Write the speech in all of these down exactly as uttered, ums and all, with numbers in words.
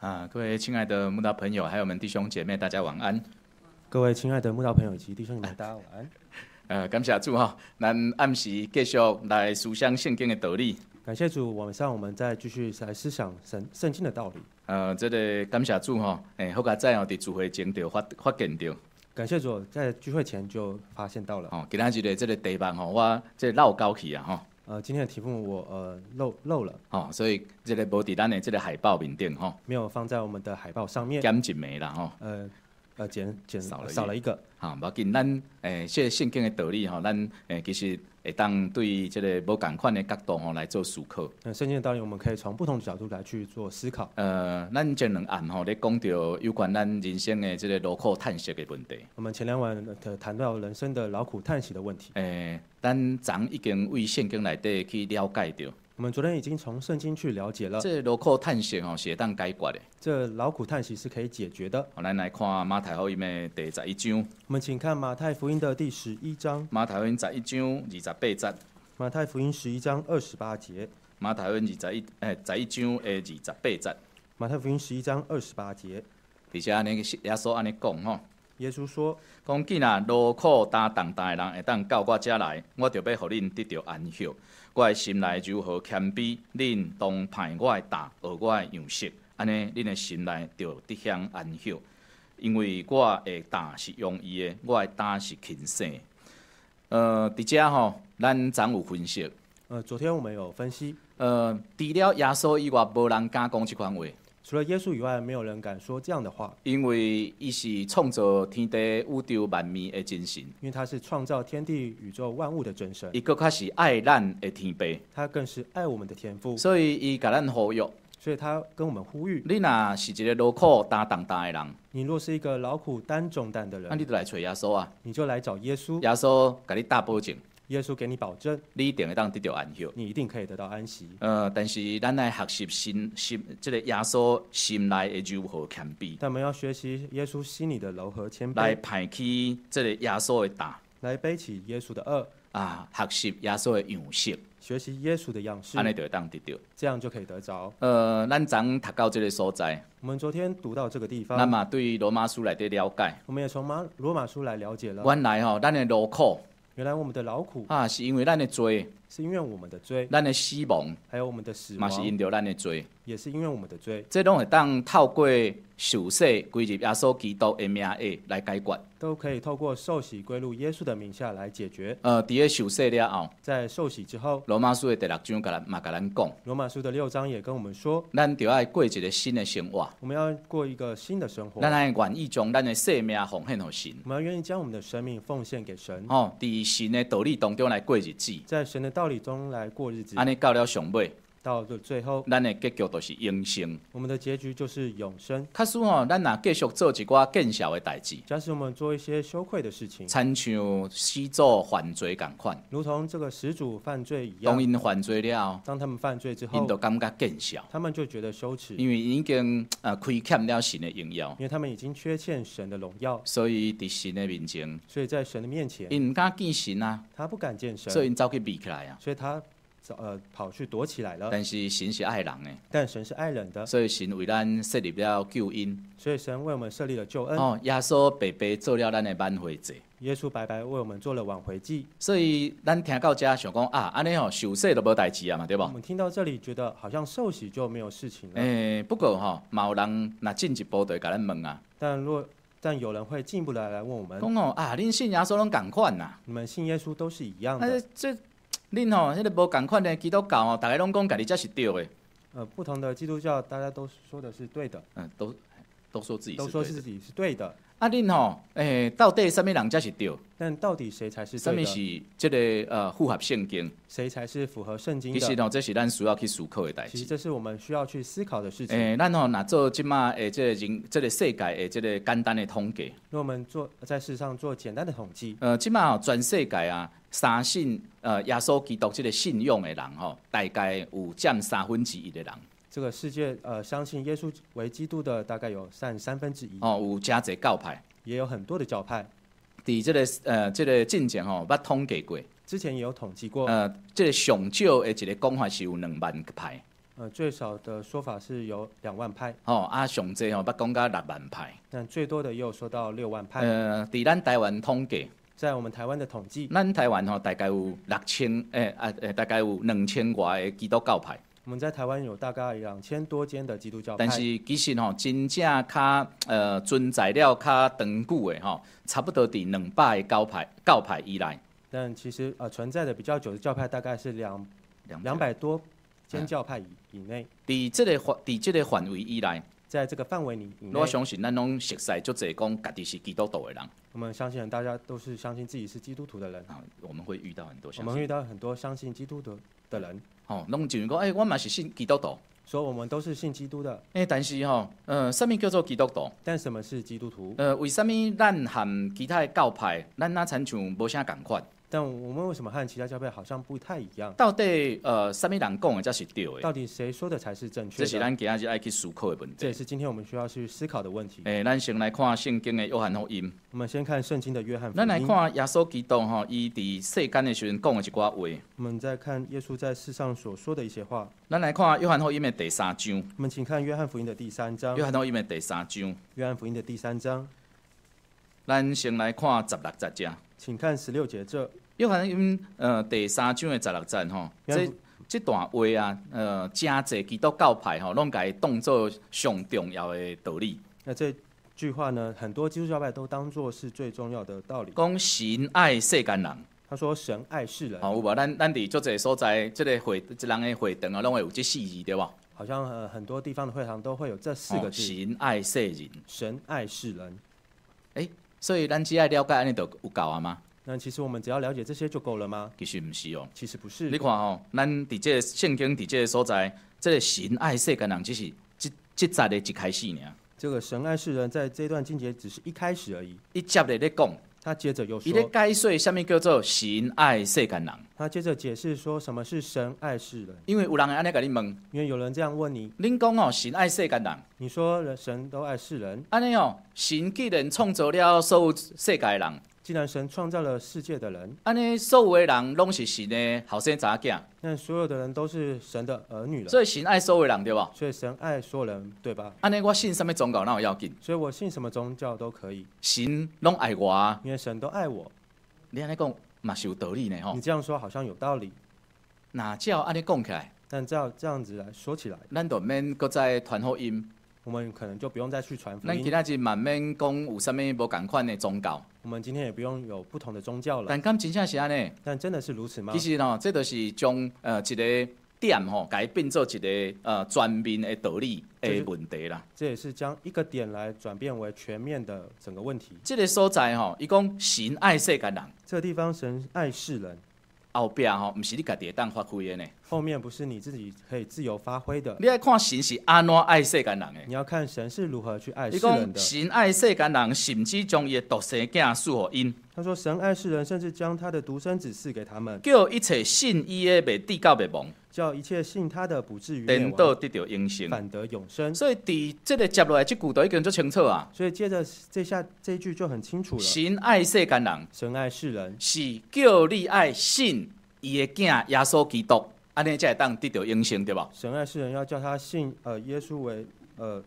啊，各位亲爱的慕道朋友，还有我们弟兄姐妹，大家晚安。 各位亲爱的慕道朋友以及弟兄姐妹，大家晚安。 呃，感谢主哈，咱暗时继续来思想圣经的道理。 感谢主，晚上我们再继续来思想神圣经的道理。 呃，这个感谢主哈，诶，好佳在哦，伫聚会前就发发现到。 感谢主，在聚会前就发现到了。 哦，今仔日的这个题目吼，我这漏交去啊吼。 呃，今天的题目我呃漏漏了。 哦，所以这个无伫咱的这个海报面顶吼。 没有放在我们的海报上面。 减一枚啦吼。 呃呃，减减少了少了一个。 哈，无要紧，咱诶，这圣经的道理吼，咱诶其实会当对这个无共款的角度吼来做思考。 那圣经的道理，我们可以从不同的角度来去做思考。 呃，咱前两暗吼咧讲到有关咱人生的这个劳苦叹息的问题。 我们前两晚的谈到人生的劳苦叹息的问题。 诶，咱昨已经为圣经内底去了解到。 我们昨天已经从圣经去了解了， 这劳苦叹息吼是会当解决的。 这劳苦叹息是可以解决的。 好，咱来看马太福音的第十一章。 我们请看马太福音的第十一章。 马太福音十一章二十八节。 马太福音十一章二十八节。 马太福音二十一诶十一章的二十八节。 马太福音十一章二十八节。 而且安尼耶稣安尼讲吼。 耶稣说：“ 讲既然劳苦担重担的人会当到我遮来，我就要互恁得到安息。我的心内柔和谦卑，恁当派我的担，学我的样式，安尼恁的心内就得享安息。因为我的担是容易的，我的担是轻省的。”呃，伫遮吼，咱昨有分析。 呃，昨天我们有分析。 呃，除了耶稣以外，无人敢讲即款话。 除了耶稣以外，没有人敢说这样的话。 因为伊是创造天地宇宙万物的真神。 因为他是创造天地宇宙万物的真神。 伊搁较是爱咱的天父。 他更是爱我们的天父。 所以伊甲咱呼吁。 所以他跟我们呼吁： 你若是一个劳苦担重担的人， 你若是一个劳苦担重担的人， 那你就来找耶稣啊！ 你就来找耶稣。 耶稣甲你大保证。 耶稣给你保证， 你一定会当得到安息。 你一定可以得到安息。 呃，但是咱来学习心心，这个耶稣心内的柔和谦卑。 但我们要学习耶稣心里的柔和谦卑， 来排起这个耶稣的担， 来背起耶稣的恶啊，学习耶稣的样式， 学习耶稣的样式， 安尼就会当得到， 这样就可以得着。 呃，咱昨读到这个所在， 我们昨天读到这个地方， 咱嘛对罗马书内底了解， 我们也从马罗马书来了解了。 原来吼，咱的劳苦。 原来我们的劳苦啊，是因为咱的罪， 是因为我们的罪； 咱的死亡， 还有我们的死亡， 嘛是因着咱的罪， 也是因为我们的罪。 这拢会当透过受洗归入耶稣基督的名下来解决， 都可以透过受洗归入耶稣的名下来解决。 呃，伫个受洗了后， 在受洗之后， 罗马书的第六章甲咱嘛甲咱讲， 罗马书的六章也跟我们说， 咱就要过一个新的生活， 我们要过一个新的生活， 咱要愿意将咱的生命奉献给神， 我们要愿意将我们的生命奉献给神。 哦，伫神的道理当中来过日子， 在神的道理中来过日子， 安尼到了上尾， 到了最后， 咱的结局就是永生。 我们的结局就是永生。 假使吼，咱若继续做一寡见效的代志， 假使我们做一些羞愧的事情， 亲像始祖犯罪共款， 如同这个始祖犯罪一样。 当因犯罪了后， 当他们犯罪之后， 因就感觉见笑， 他们就觉得羞耻， 因为已经呃亏欠了神的荣耀， 因为他们已经缺欠神的荣耀， 所以伫神的面前， 所以在神的面前， 因毋敢见神啊， 他不敢见神， 所以因走去避起来啊。 所以他呃跑去躲起来了。 但是神是爱人的， 但神是爱人的， 所以神为咱设立了救恩。 所以神为我们设立了救恩。 哦，耶稣白白做了咱的挽回祭。 耶稣白白为我们做了挽回祭。 所以咱听到这想讲啊，安尼吼受洗都无代志啊嘛，对不？ 我们听到这里觉得好像受洗就没有事情了。 诶、欸，不过吼，嘛有人若进一步就会甲咱问啊。 但若但有人会进一步来来问我们， 讲哦啊，恁信耶稣拢共款呐？ 你们信耶稣都是一样的。 啊， 这恁吼，迄个无共款的基督教哦，大家拢讲家己才是对的。 呃，不同的基督教，大家都说的是对的。 嗯，都都说自己是对的。 都说自己是对的。 啊，恁吼，诶、欸，到底什么人才是对？ 但到底谁才是对的？ 什么是这个呃符合圣经？ 谁才是符合圣经的？ 其实吼，这是咱需要去思考的代志。 其实这是我们需要去思考的事情。 诶、欸，咱吼若做即马诶，这个人，这个世界诶，这个简单的统计。 若我们做在世上做简单的统计， 呃，即马吼全世界啊，相信呃耶稣基督这个信仰的人吼，大概有占三分之一的人。 这个世界呃相信耶稣为基督的大概有占三分之一。 哦，有真侪教派。 也有很多的教派， 伫这个呃这个进前吼，捌统计过， 之前也有统计过， 呃，这个上少的一个讲法是有两万个派， 呃，最少的说法是有两万派， 吼、啊上济吼捌讲到六万派。 但最多的也有说到六万派。 呃，伫咱台湾统计， 在我们台湾的统计， 咱台湾吼大概有六千诶啊诶，大概有两千外个基督教派。 我们在台湾有大概两千多间的基督教派， 但是其实吼，真正较呃存在了较长久的吼，差不多伫两百个教派教派以内。 但其实呃存在的比较久的教派大概是两两百多间教派以以内。 伫这个范伫这个范围以内， 在这个范围里以内， 我相信咱拢熟悉足侪讲家己是基督徒的人。 我们相信大家都是相信自己是基督徒的人。 啊，我们会遇到很多我相信， 们会遇到很多相信基督的的人， 吼，拢就是讲，诶、欸，我嘛是信基督徒， 说我们都是信基督的。 诶、欸，但是吼，呃，什么叫做基督徒？ 但什么是基督徒？ 呃，为什么咱和其他的教派，咱哪亲像无啥共款？ 但我们为什么和其他教会好像不太一样？ 到底呃，什么人讲的才是对的？ 到底谁说的才是正确的？ 这是咱今仔日爱去思考的问题。 这也是今天我们需要去思考的问题。 诶、欸，咱先来看圣经的约翰福音。 我们先看圣经的约翰福咱来音。 看耶稣基督吼，伊伫世间的时阵讲的一寡话。 我们再看耶稣在世上所说的一些话。 咱来看约翰福音的第三章。 我们请看约翰福音的第三章。 约翰福音的第三章。 约翰福音的第三章。 咱先来看十六节者。 请看十六节这。 约翰福音呃第三章的十六节吼，这这段话啊，呃，真侪基督教派吼，拢甲伊当做上重要的道理。 那这句话呢，很多基督教派都当作是最重要的道理。 讲神爱世间人。 他说神爱世人。 好，有无？咱咱伫足侪所在，即、这个会，即人的会堂啊，拢会有这四字对无？ 好像呃很多地方的会堂都会有这四个字。 哦、神爱世人。 神爱世人。 诶、欸，所以咱只要了解安尼就有够啊吗？ 那其实我们只要了解这些就够了吗？ 其实不是哦。 其实不是。 你看吼、哦，咱伫这个圣经伫这个所在，这个神爱世间人，只是即即节的一开始尔。 这个神爱世人，在这段经节只是一开始而已。 伊接着咧讲， 他接着又说， 伊咧解说什么叫做神爱世间人。 他接着解释说什么是神爱世人。 因为有人安尼甲你问， 因为有人这样问你， 恁讲哦，神爱世间人， 你说神都爱世人， 安尼哦，神既然创造了所有世界的人。 既然神创造了世界的人， 安尼所有的人拢是神的后生查囝， 那所有的人都是神的儿女了。 所以神爱所有人对吧？ 所以神爱所有人，对吧？ 安尼我信什么宗教哪有要紧？ 所以我信什么宗教都可以， 神拢爱我啊， 因为神都爱我。 你安尼讲嘛是有道理呢吼。 你这样说好像有道理， 那照安尼讲起来， 但照这样子来说起来， 咱就免搁再传福音。 我们可能就不用再去传福咱今音。 仔日慢免讲有啥物无共款的宗教， 我们今天也不用有不同的宗教了。 但敢真正是安尼？ 但真的是如此吗？ 其实喏，这就是将呃一个点吼，改变做一个呃全面的道理的问题啦。 这也是将一个点来转变为全面的整个问题。 这个所在吼，伊讲神爱世间人， 这个地方神爱世人， 后壁吼，毋是你家己会当发挥的呢。 后面不是你自己可以自由发挥的。 你要看神是安怎爱世间人的。 你要看神是如何去爱伊世人的。 讲神爱世间人，甚至将伊的独生囝赐予因。 他说神爱世人，甚至将他的独生子赐给他们， 叫一切信伊的未地到灭亡， 叫一切信他的不至于灭亡， 颠倒得到永生， 反得永生。 所以伫这个接落来这句都已经足清楚啊。 所以接着这下这一句就很清楚了。 神爱世间人， 神爱世人， 是叫你爱信伊的囝耶稣基督，安尼才会当得到永生，对吧？ 神爱世人要叫他信呃耶稣为呃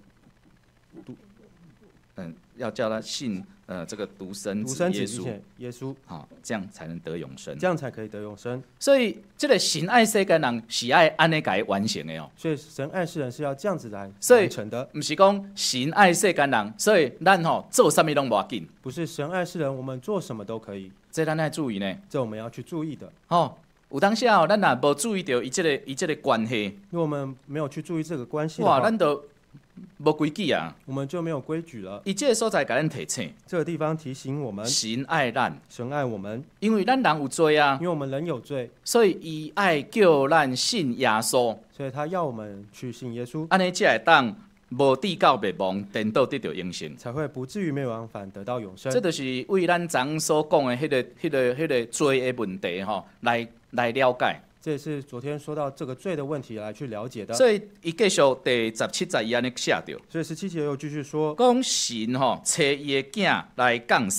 嗯，要叫他信呃这个独生子独生子耶稣， 之前耶稣， 好，这样才能得永生。 这样才可以得永生。 所以这个神爱世间人是爱安尼甲伊完成的哦。 所以神爱世人是要这样子来所以完成的， 毋是讲神爱世间人，所以咱吼做啥物拢无要紧。 不是神爱世人，我们做什么都可以， 这咱要注意呢。 这我们要去注意的。 吼，有当时哦，咱若无注意到伊这个伊这个关系， 因为我们没有去注意这个关系的哇， 话， 咱就无规矩啊。 我们就没有规矩了。 伊这个所在甲咱提醒， 这个地方提醒我们， 神爱咱， 神爱我们， 因为咱人有罪啊因，为我们人有罪， 所以伊爱叫咱信耶稣， 所以他要我们去信耶稣， 安尼才会当无地到灭亡，颠倒得到永生。 才会不至于灭亡，反得到永生。 这就是为咱昨所讲的迄、那个、迄、那个、迄、那个罪的问题吼，来来了解。 这也是昨天说到这个罪的问题来去了解的。 所以伊继续第十七节伊安尼写着， 所以十七节又继续说， 讲神吼找伊的囝来降世，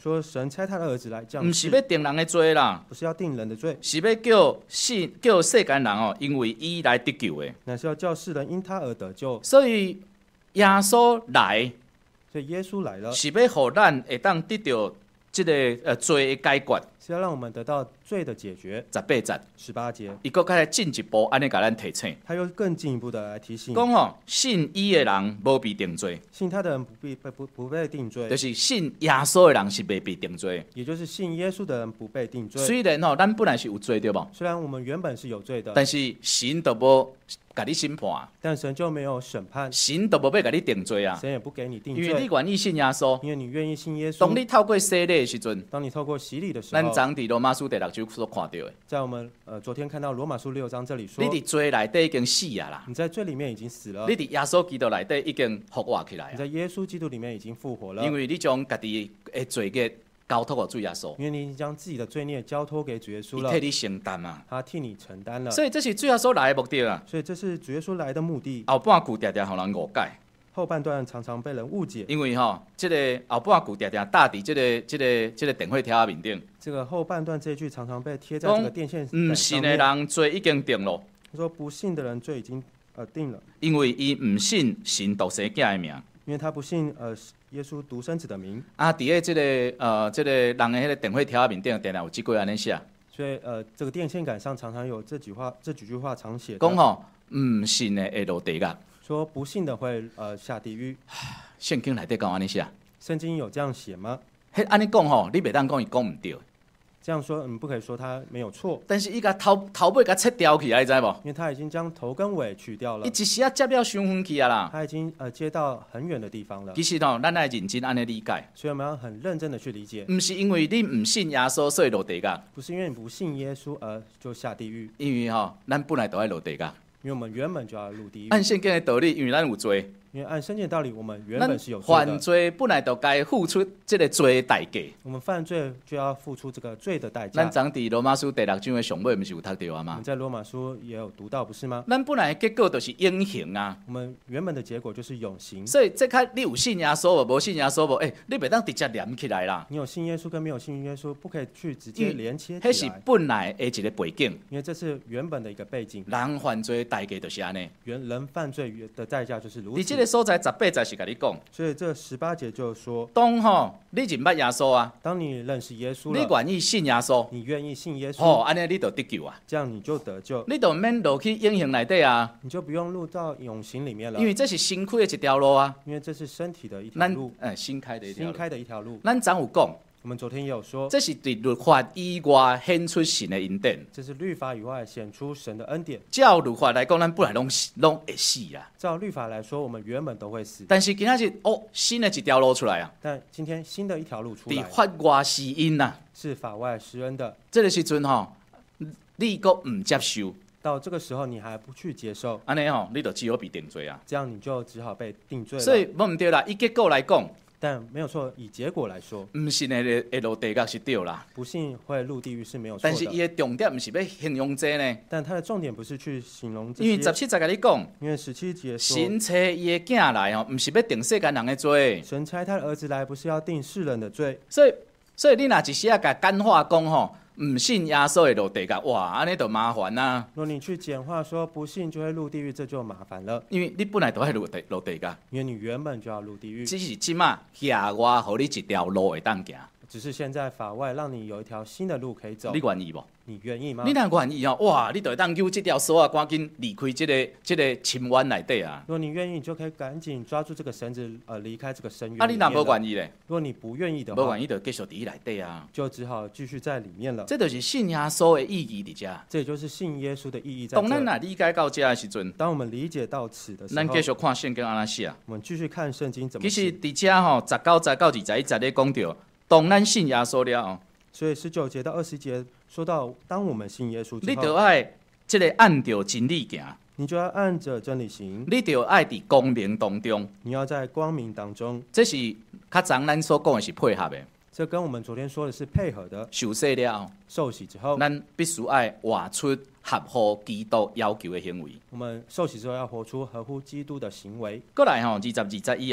说神差他的儿子来降唔是要定人的罪啦， 不是要定人的罪， 是要叫世叫世间人哦，因为伊来得救的。 乃是要叫世人因他而得救。 所以耶稣来所以耶稣来了， 是要互咱会当得到这个呃罪的解决。 是要让我们得到罪的解决。 十八节， 十八节， 伊搁较进一步安尼甲咱提醒， 他又更进一步的来提醒， 讲吼信伊的人无被定罪， 信他的人不被不不被定罪， 就是信耶稣的人是未被定罪。 也就是信耶稣的人不被定罪。 虽然吼咱本来是有罪对无， 虽然我们原本是有罪的， 但是神都无甲你审判， 但神就没有审判， 神都无要甲你定罪啊。 神也不给你定因为你罪， 愿意信耶稣， 因为你愿意信耶稣。 当你透过洗礼的时阵， 当你透过洗礼的时咱候， 昨伫罗马书第六章所看到的， 在我们呃昨天看到罗马书六章这里说你，伫罪内底已经死啊啦， 你在罪里面已经死了你，伫耶稣基督内底已经复活起来啊， 你在耶稣基督里面已经复活了， 因为你将家己的罪孽交托给主耶稣， 因为你已经将自己的罪孽交托给主耶稣了， 伊替你承担啊。 他替你承担了， 所以这是主耶稣来的目的啊。 所以这是主耶稣来的目的。 后半句常常互人误解， 后半段常常被人误解， 因为吼，这个后半句常常搭伫这个、这个、这个电话条面顶， 这个后半段这句常常被贴在这个电线唔杆信的上面。 人罪已经定了， 他说不信的人罪已经呃定了， 因为伊唔信神独生囝的名。 因为他不信呃耶稣独生子的名， 啊，伫个即个呃，即、这个人的迄个电话条面顶，定定有即句安尼写， 所以呃这个电线杆上常常有这句话这几句话常写的讲吼唔信的会落地狱。 说不信的会呃下地狱。 圣经内底讲安尼写， 圣经有这样写吗？ 迄安尼讲吼，你袂当讲伊讲毋对， 这样说嗯不可以说他没有错， 但是伊甲头头尾甲切掉去啊，你知无？ 因为他已经将头跟尾去掉了伊，一时啊接了伤远去啊啦。 他已经呃接到很远的地方了其。实吼，咱爱认真安尼理解， 所以我们要很认真的去理解， 毋是因为你毋信耶稣所以落地狱， 不是因为你不信耶稣而就下地狱， 因为吼，咱本来就爱落地狱。 因为我们原本就要入地狱。 按圣经的道理，因为咱有罪， 因为按圣经的道理，我们原咱本是有罪犯的， 罪本来就该付出即个罪的代价。 我们犯罪就要付出这个罪的代咱价。 昨伫罗马书第六章的上尾，毋是有读到啊嘛我们？在罗马书也有读到，不是吗？ 咱本来的结果就是永刑啊， 我们原本的结果就是永刑。 所以这较你有信耶稣无？无信耶稣无？诶、你袂当直接连起来啦， 你有信耶稣跟没有信耶稣，不可以去直因为接连接迄是起来， 本来的一个背景。 因为这是原本的一个背景。 人犯罪的代价就是安尼。 原人犯罪的代价就是如伫即此。 个所在十八节是甲你讲， 所以这十八节就说， 当吼你认捌耶稣啊， 当你认识耶稣你了， 愿意信耶稣， 你愿意信耶稣， 吼安尼你就得救啊， 这样你就得救， 你就免落去永刑内底啊， 你就不用入到永刑里面了因。为这是新开的一条路啊， 因为这是身体的一条咱路， 诶新开的一条路。 新开的一条路。 咱昨有讲， 我们昨天也有说， 这是伫律法以外显出神的恩典。 这是律法以外显出神的恩典。 照律法来讲，咱本来拢是拢会死啊。 照律法来说，我们原本都会死， 但是今仔日哦，新的一条路出来啊， 但今天新的一条路出伫来， 法外施恩呐。 是法外施恩的。 这个时阵吼，你阁唔接受， 到这个时候，你还不去接受， 安尼吼，你就只好被定罪啊。 这样你就只好被定罪了。 所以无毋对啦，以结果来讲， 但没有错，以结果来说， 毋信的会落地狱是对啦。 不信会入地狱是没有错但是伊的。 的重点毋是要形容这呢， 但它的重点不是去形容这些， 因为十七节甲你讲， 因为十七节说， 神差伊的囝来吼，毋是要定世间人的罪。 神差他的儿子来，不是要定世人的罪。 所以，所以你若一时啊甲简化讲吼，毋信耶稣会落地狱，哇，安尼就麻烦啊。 若你去简化说不信就会入地狱，这就麻烦了， 因为你本来就爱落地落地狱， 因为你原本就要入地狱， 只是即马遐外，互你一条路会当行， 只是现在法外让你有一条新的路可以走你，愿意无？ 你愿意吗你？若愿意吼，哇，你就会当揪即条绳啊，赶紧离开即、个即、个深渊内底啊。 若你愿意，你就可以赶紧抓住这个绳子，呃，离开这个深渊。 啊，你若无愿意咧， 若你不愿意的话， 无愿意就继续伫伊内底啊。 就只好继续在里面了。 这就是信耶稣的意义伫遮。 这也就是信耶稣的意义在当咱这。 若理解到遮的时阵， 当我们理解到此的时候， 咱继续看圣经安怎写。 我们继续看圣经怎么其实写。 伫遮吼，十九节到二十一节咧讲到，当咱信耶稣了后， 所以十九节到二十节说到，当我们信耶稣之你就后， 爱即个按照真理行， 你就要按着真理行， 你就爱伫光明当中。 你要在光明当中。 这是较早咱所讲的是配合的。 这跟我们昨天说的是配合的。 受洗了后， 受洗之后， 咱必须爱活出合乎基督要求的行为。 我们受洗之后要活出合乎基督的行为。 过来吼，二十二节以后，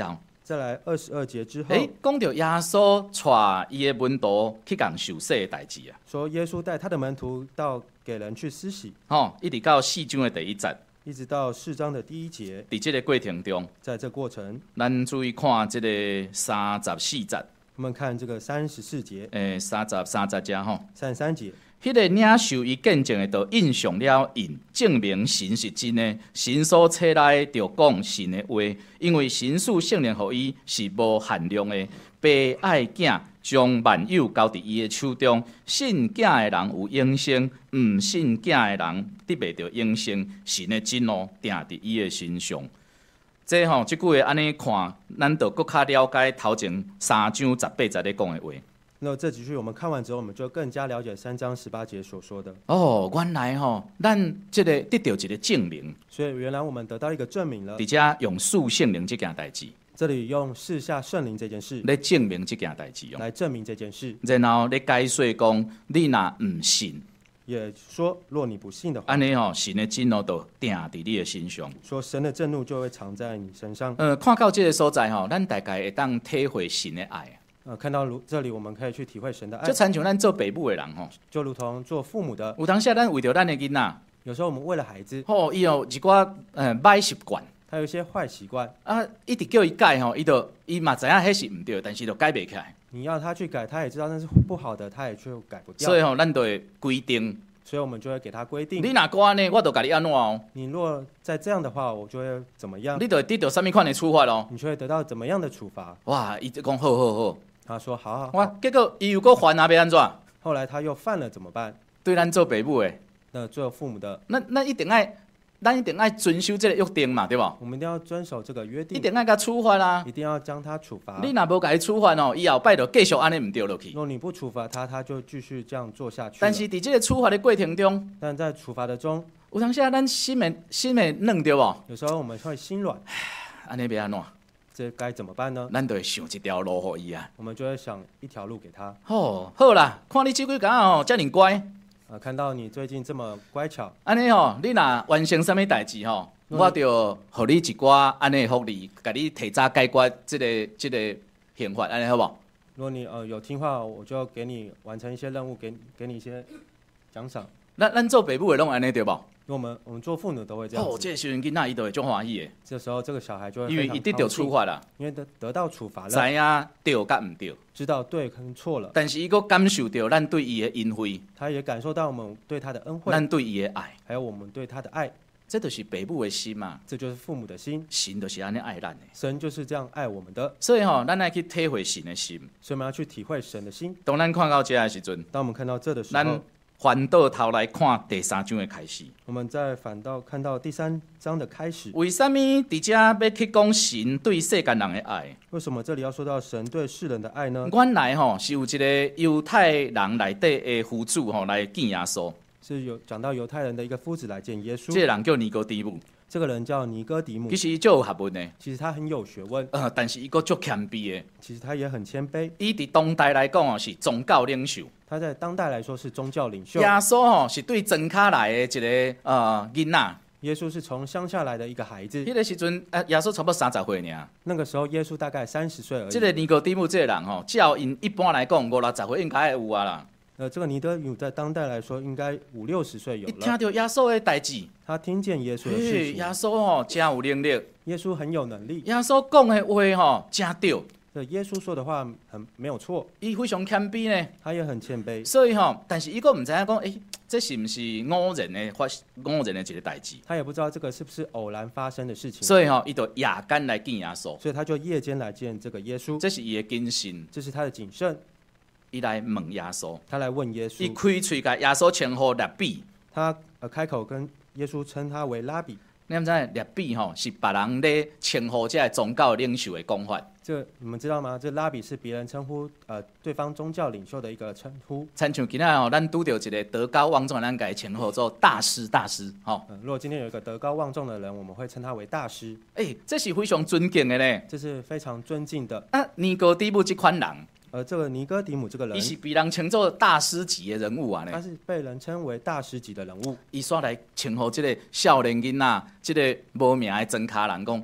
再来二十二节之后， 诶，讲到耶稣带伊的门徒去共受洗的代志啊， 说耶稣带他的门徒到给人去施洗， 吼，一直到四章的第一节， 一直到四章的第一节， 伫这个过程中， 在这过程， 咱注意看这个三十四节， 我们看这个三十四节、 诶，三十三十节吼。 三十三节， 迄个领受伊见证的，就印上了印，证明神是真的。神所册内就讲神的话，因为神赐圣灵互伊是无限量的。爸爱囝，将万有交伫伊的手中。信囝的人有永生，毋信囝的人得袂着永生。神的真路定伫伊的身上。这吼、哦，即句话安尼看，咱就更较了解头前三章十八节咧讲的话。 那这几句我们看完之后，我们就更加了解三章十八节所说的。 哦，原来吼、哦，咱即个得到一个证明， 所以原来我们得到一个证明了。 伫遮用赐圣灵这件代志， 这里用赐下圣灵这件事来证明这件代志哦。 来证明这件事， 然后咧解说讲，你若毋信， 也说若你不信的话， 安尼吼，神的真怒就定伫你的身上。 说神的震怒就会藏在你身上。 呃，看到这个所在吼，咱大概会当体会神的爱。 呃，看到如这里，我们可以去体会神的爱， 就亲像咱做爸母的人吼， 就如同做父母的， 有当时咱为着咱的囡仔， 有时候我们为了孩子， 吼，伊有一寡呃歹习惯， 他有一些坏习惯， 啊，一直叫伊改吼，伊就伊嘛知影迄是毋对，但是就改袂起来。 你要他去改，他也知道那是不好的，他也却改不掉。 所以吼，咱就会规定， 所以我们就会给他规定， 你若搁安尼，我就甲你安怎哦。 你若再这样的话，我就会怎么样？ 你就会得到什么款的处罚咯？ 你就会得到怎么样的处罚？ 哇，伊就讲好好好。 他说好好好， 哇，结果伊又搁犯啊，要安怎？ 后来他又犯了怎么办？ 对咱做爸母的， 那做父母的， 那那一定爱，咱一定爱遵守这个约定嘛，对无？ 我们一定要遵守这个约定， 一定爱甲处罚啦。 一定要将他处罚。 你若无甲伊处罚哦，以后摆就继续安尼毋对落去。 若你不处罚他，他就继续这样做下去。 但是伫这个处罚的过程中， 但在处罚的中， 有当时啊，咱心会心会软对无？ 有时候我们会心软， 安尼要安怎？ 这该怎么办呢？ 咱就会想一条路互伊啊。 我们就会想一条路给他。 哦，好啦，看你即几工吼，遮尔乖， 啊，看到你最近这么乖巧， 安尼吼，你若完成啥物代志吼，我就互你一寡安尼的福利，甲你提早解决即、这个即、这个刑罚，安尼好无？ 如果你呃有听话，我就给你完成一些任务，给给你一些奖赏。 咱咱做爸母的拢安尼对无？ 因为我们我们做父母都会这样子。 哦，这个时阵囡仔伊就会足欢喜的， 这时候这个小孩就会因为非常伊得到处罚啦， 因为得得到处罚知了， 影对甲毋对， 知道对跟错了， 但是伊佫感受到咱对伊的恩惠， 他也感受到我们对他的恩惠， 咱对伊的爱， 还有我们对他的爱， 这就是爸母的心嘛。 这就是父母的心。 神就是安尼爱咱的， 神就是这样爱我们的， 所以吼、咱爱去体会神的心。 所以我们要去体会神的心。 当咱看到这的时阵， 当我们看到这的时咱候， 翻倒头来看第三章的开始。 我们再反倒看到第三章的开始。 为什么伫遮要去讲神对世间人的爱？ 为什么这里要说到神对世人的爱呢？ 原来吼是有一个犹太人内底的夫子吼来见耶稣， 是有讲到犹太人的一个夫子来见耶稣， 这个人叫尼哥底母， 这个人叫尼哥底母其，实就有学问的， 其实他很有学问， 呃，但是伊佫足谦卑的。 其实他也很谦卑。 伊伫当代来讲哦是宗教领袖， 他在当代来说是宗教领袖耶。稣吼是对庄卡来的一个呃囡仔。 耶稣是从乡下来的一个孩子， 迄个时阵，啊，耶稣差不多三十岁尔。 那个时候耶稣大概三十岁而已。 即个尼哥底母这个人吼，照因一般来讲五六十岁应该会有啊啦。 呃，这个尼哥底母在当代来说应该五六十岁有伊听了。 到耶稣的代志， 他听见耶稣的事嘿， 情， 耶稣吼真有能力， 耶稣很有能力。 耶稣讲的话吼真对， 这耶稣说的话很没有错， 伊非常谦卑呢。 他也很谦卑， 所以吼，但是伊佫毋知影讲，诶、这是毋是偶然的发偶然的一个代志？ 他也不知道这个是不是偶然发生的事情， 所以吼，伊就夜间来见耶稣， 所以他就夜间来见这个耶稣， 这是伊的谨慎。 这是他的谨慎。 伊来问耶稣， 他来问耶伊稣， 开喙甲耶稣称呼勒比。 他呃开口跟耶稣称他为拉比。 你毋知勒比吼是别人咧称呼这个宗教领袖的讲法， 这你们知道吗？这拉比是别人称呼呃对方宗教领袖的一个称呼。 亲像今仔吼，咱拄到一个德高望重的，咱甲伊称呼做大师大师吼。 嗯、如果今天有一个德高望重的人，我们会称他为大师， 诶、这是非常尊敬的呢。 这是非常尊敬的。 啊，尼哥底母这款人， 而这个尼哥底母这个人伊，是被人称作大师级的人物啊呢。 他是被人称为大师级的人物。 伊煞来称呼这个少年囡仔，这个无名的庄卡人讲，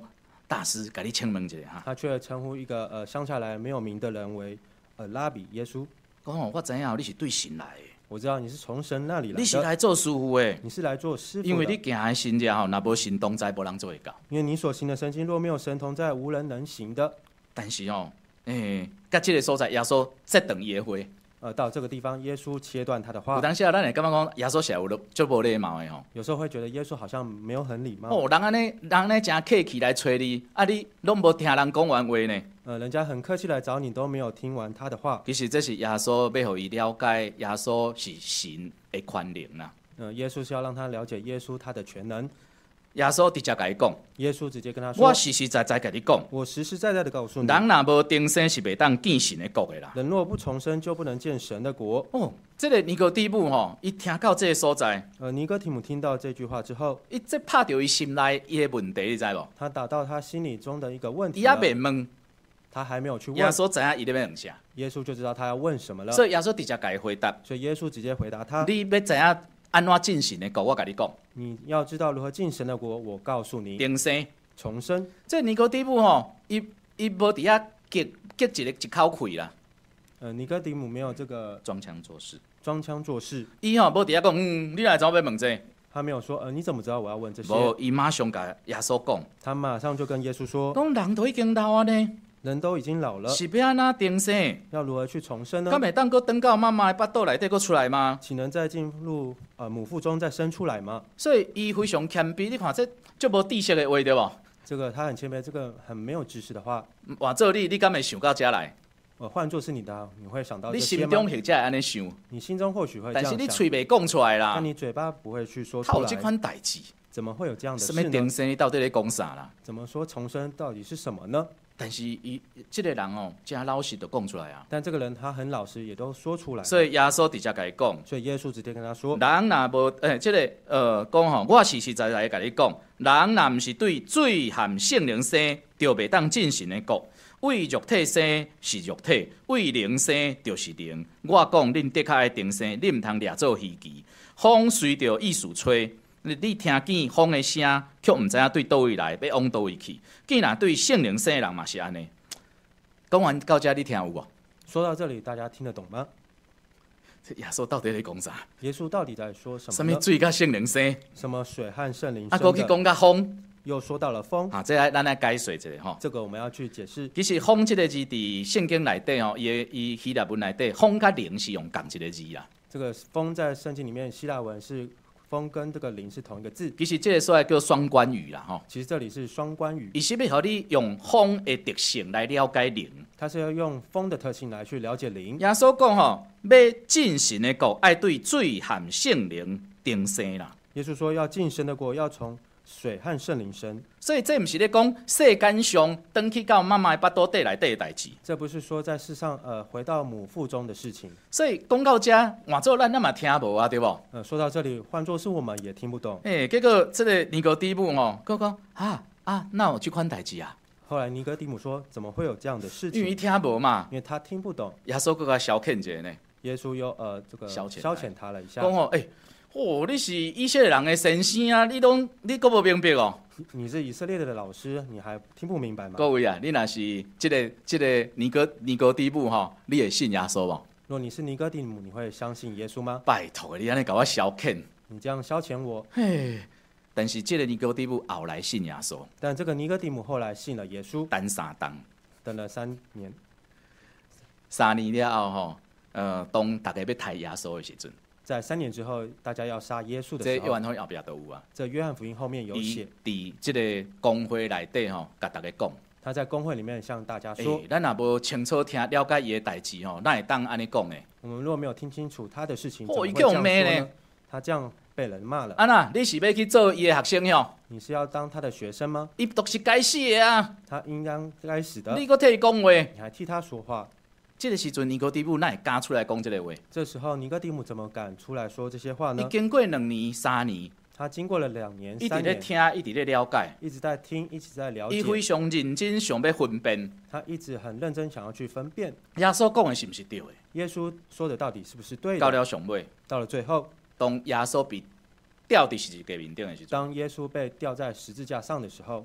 大师，甲你请问一下哈。 他却称呼一个呃乡下来没有名的人为呃拉比耶稣。 讲哦，我知影你是对神来的， 我知道你是从神那里来的， 你是来做师傅的， 你是来做师傅的， 因为你行的神者吼，若无神同在，无人做会到。 因为你所行的神经，若没有神同在，无人能行的。 但是哦，诶、欸，甲即个所在，耶稣切断伊的话。 呃，到这个地方，耶稣切断他的话。 有当时啊，咱会感觉讲耶稣是有足无礼貌的吼。 有时候会觉得耶稣好像没有很礼貌。 哦，人安尼，人安尼真客气来找你，啊你拢无听人讲完话呢。 呃，人家很客气来找你，都没有听完他的话。 其实这是耶稣要互伊了解，耶稣是神的权能啦。 呃，耶稣是要让他了解耶稣他的全能。 耶稣直接甲伊讲， 耶稣直接跟他说：“ 我实实在在甲你讲， 我实实在在的告诉你， 人若无重生是袂当见神的国的啦。 人若不重生，就不能见神的国。” 哦，这个尼哥底母吼，伊听到这个所在， 呃，尼哥底母听到这句话之后， 伊这拍到伊心内伊的问题，你知无？ 他打到他心里中的一个问题伊也了， 袂问， 他还没有去问， 耶稣知影伊咧要问啥， 耶稣就知道他要问什么了， 所以耶稣直接甲伊回答： 所以耶稣直接回答他： 你要知影安怎进神的国，我甲你讲， 你要知道如何进神的国，我告诉你， 重生。 重生。 这尼哥底母吼，伊伊无伫遐结结一个一口气啦， 呃，尼哥底母没有这个装腔作势。 装腔作势， 伊吼无伫遐讲，嗯，你来怎要问这？ 他没有说，呃，你怎么知道我要问这些？ 无，伊马上甲耶稣讲， 他马上就跟耶稣说， 讲人都已经老啊呢， 人都已经老了， 是要安怎重生？ 要如何去重生呢敢？会当搁转到妈妈的腹肚内底搁出来吗？ 岂能再进入呃母腹中再生出来吗？ 所以伊非常谦卑，你看这足无知识的话对无？ 这个他很谦卑，这个很没有知识的话， 换做你，你敢会想到遮来？ 呃，换作是你的，你会想到你这些吗？ 心中或者会安尼想， 你心中或许会这但是样想， 你嘴袂讲出来啦但。你嘴巴不会去说他有这出来， 款代志， 怎么会有这样的什事呢？ 么重生？你到底咧讲啥啦？ 怎么说重生到底是什么呢？ 但是伊即个人哦，真老实就讲出来啊。 但这个人他很老实，也都说出来了， 所以耶稣直接甲伊讲。 所以耶稣直接跟他说， 人若无诶，即、个呃讲吼，我实实在在甲你讲，人若毋是对水含圣灵生，就袂当进神的国。为肉体生是肉体，为灵生就是灵。我讲恁的确爱重生，恁毋通掠做虚奇。风随着意思吹，你你听见风的声，却毋知影对倒位来，要往倒位去。既然对圣灵生的人嘛是安尼。讲完到遮，你听有无？ 说到这里，大家听得懂吗？ 这耶稣到底咧讲啥？ 耶稣到底在说什什么呢？ 么水甲圣灵生？ 什么水和圣灵啊， 生的？ 过去讲甲风。 又说到了风， 啊，这咱来解说一下吼。 这个我们要去解释。 其实“风”这个字伫圣经内底哦，伊的伊希腊文内底，风甲灵是用同一个字啦。 这个风在圣经里面，希腊文是风跟这个灵是同一个字。 其实这个所谓叫双关语啦吼。 其实这里是双关语， 伊是要互你用风的特性来了解灵。 它是要用风的特性来去了解灵。 耶稣讲吼，要进神的国，爱对水含圣灵重生啦。 耶稣说要进神的国，要从水和圣灵生。 所以这毋是咧讲世间上登去到妈妈的腹肚底内底的代志。 这不是说在世上呃回到母腹中的事情。 所以讲到遮，换做咱咱嘛听无啊，对无？ 呃，说到这里，换作是我们也听不懂。 诶、欸，结果这个尼哥底母吼，佮讲啊啊，哪有这款代志啊？ 后来尼哥底母说：“怎么会有这样的事情？” 因为伊听无嘛， 因为他听不懂。 耶稣佮他消遣一下呢， 耶稣又呃这个消遣消遣他了一下， 讲吼，诶、欸，哦，你是以色列人的先生啊，你拢你佮无明白哦？ 你是以色列的老师，你还听不明白吗？ 各位啊，你若是即、这个即、这个尼哥尼哥底母吼，你会信耶稣无？ 若你是尼哥底母，你会相信耶稣吗？ 拜托，你安尼甲我消遣， 你这样消遣我。 嘿。但是这个尼哥底母后来信耶稣， 但这个尼哥底母后来信了耶稣， 等三冬， 等了三年， 三年了后吼，呃，当大家要杀耶稣的时阵， 在三年之后，大家要杀耶稣的时候， 这约翰福音后壁都有啊。 这约翰福音后面有写， 伫即个公会内底吼，甲大家讲， 他在公会里面向大家诶、 说， 欸，咱若无清楚听了解伊的代志吼，咱会当安尼讲诶。 我们如果没有听清楚他的事情， 哦怎么会这样说他叫骂呢？他这样被人骂了。 啊那，你是要去做伊的学生吼？ 你是要当他的学生吗？ 伊都是该死的啊！ 他应当该死的。 你搁替伊讲话， 你还替他说话。 这个时阵尼哥底母哪会敢出来讲这个话？ 这时候尼哥底母怎么敢出来说这些话伊呢？ 经过两年、三年， 他经过了两年、 一直三年， 咧听，一直咧了解， 一直在听，一直在了解。 伊非常认真，想要分辨他一直很认真想要去分辨耶稣讲的是毋是对的。 耶稣说的到底是不是对到的。 了上尾， 到了最后， 当耶稣被吊伫十字架面顶的时阵， 当耶稣被吊在十字架上的时候，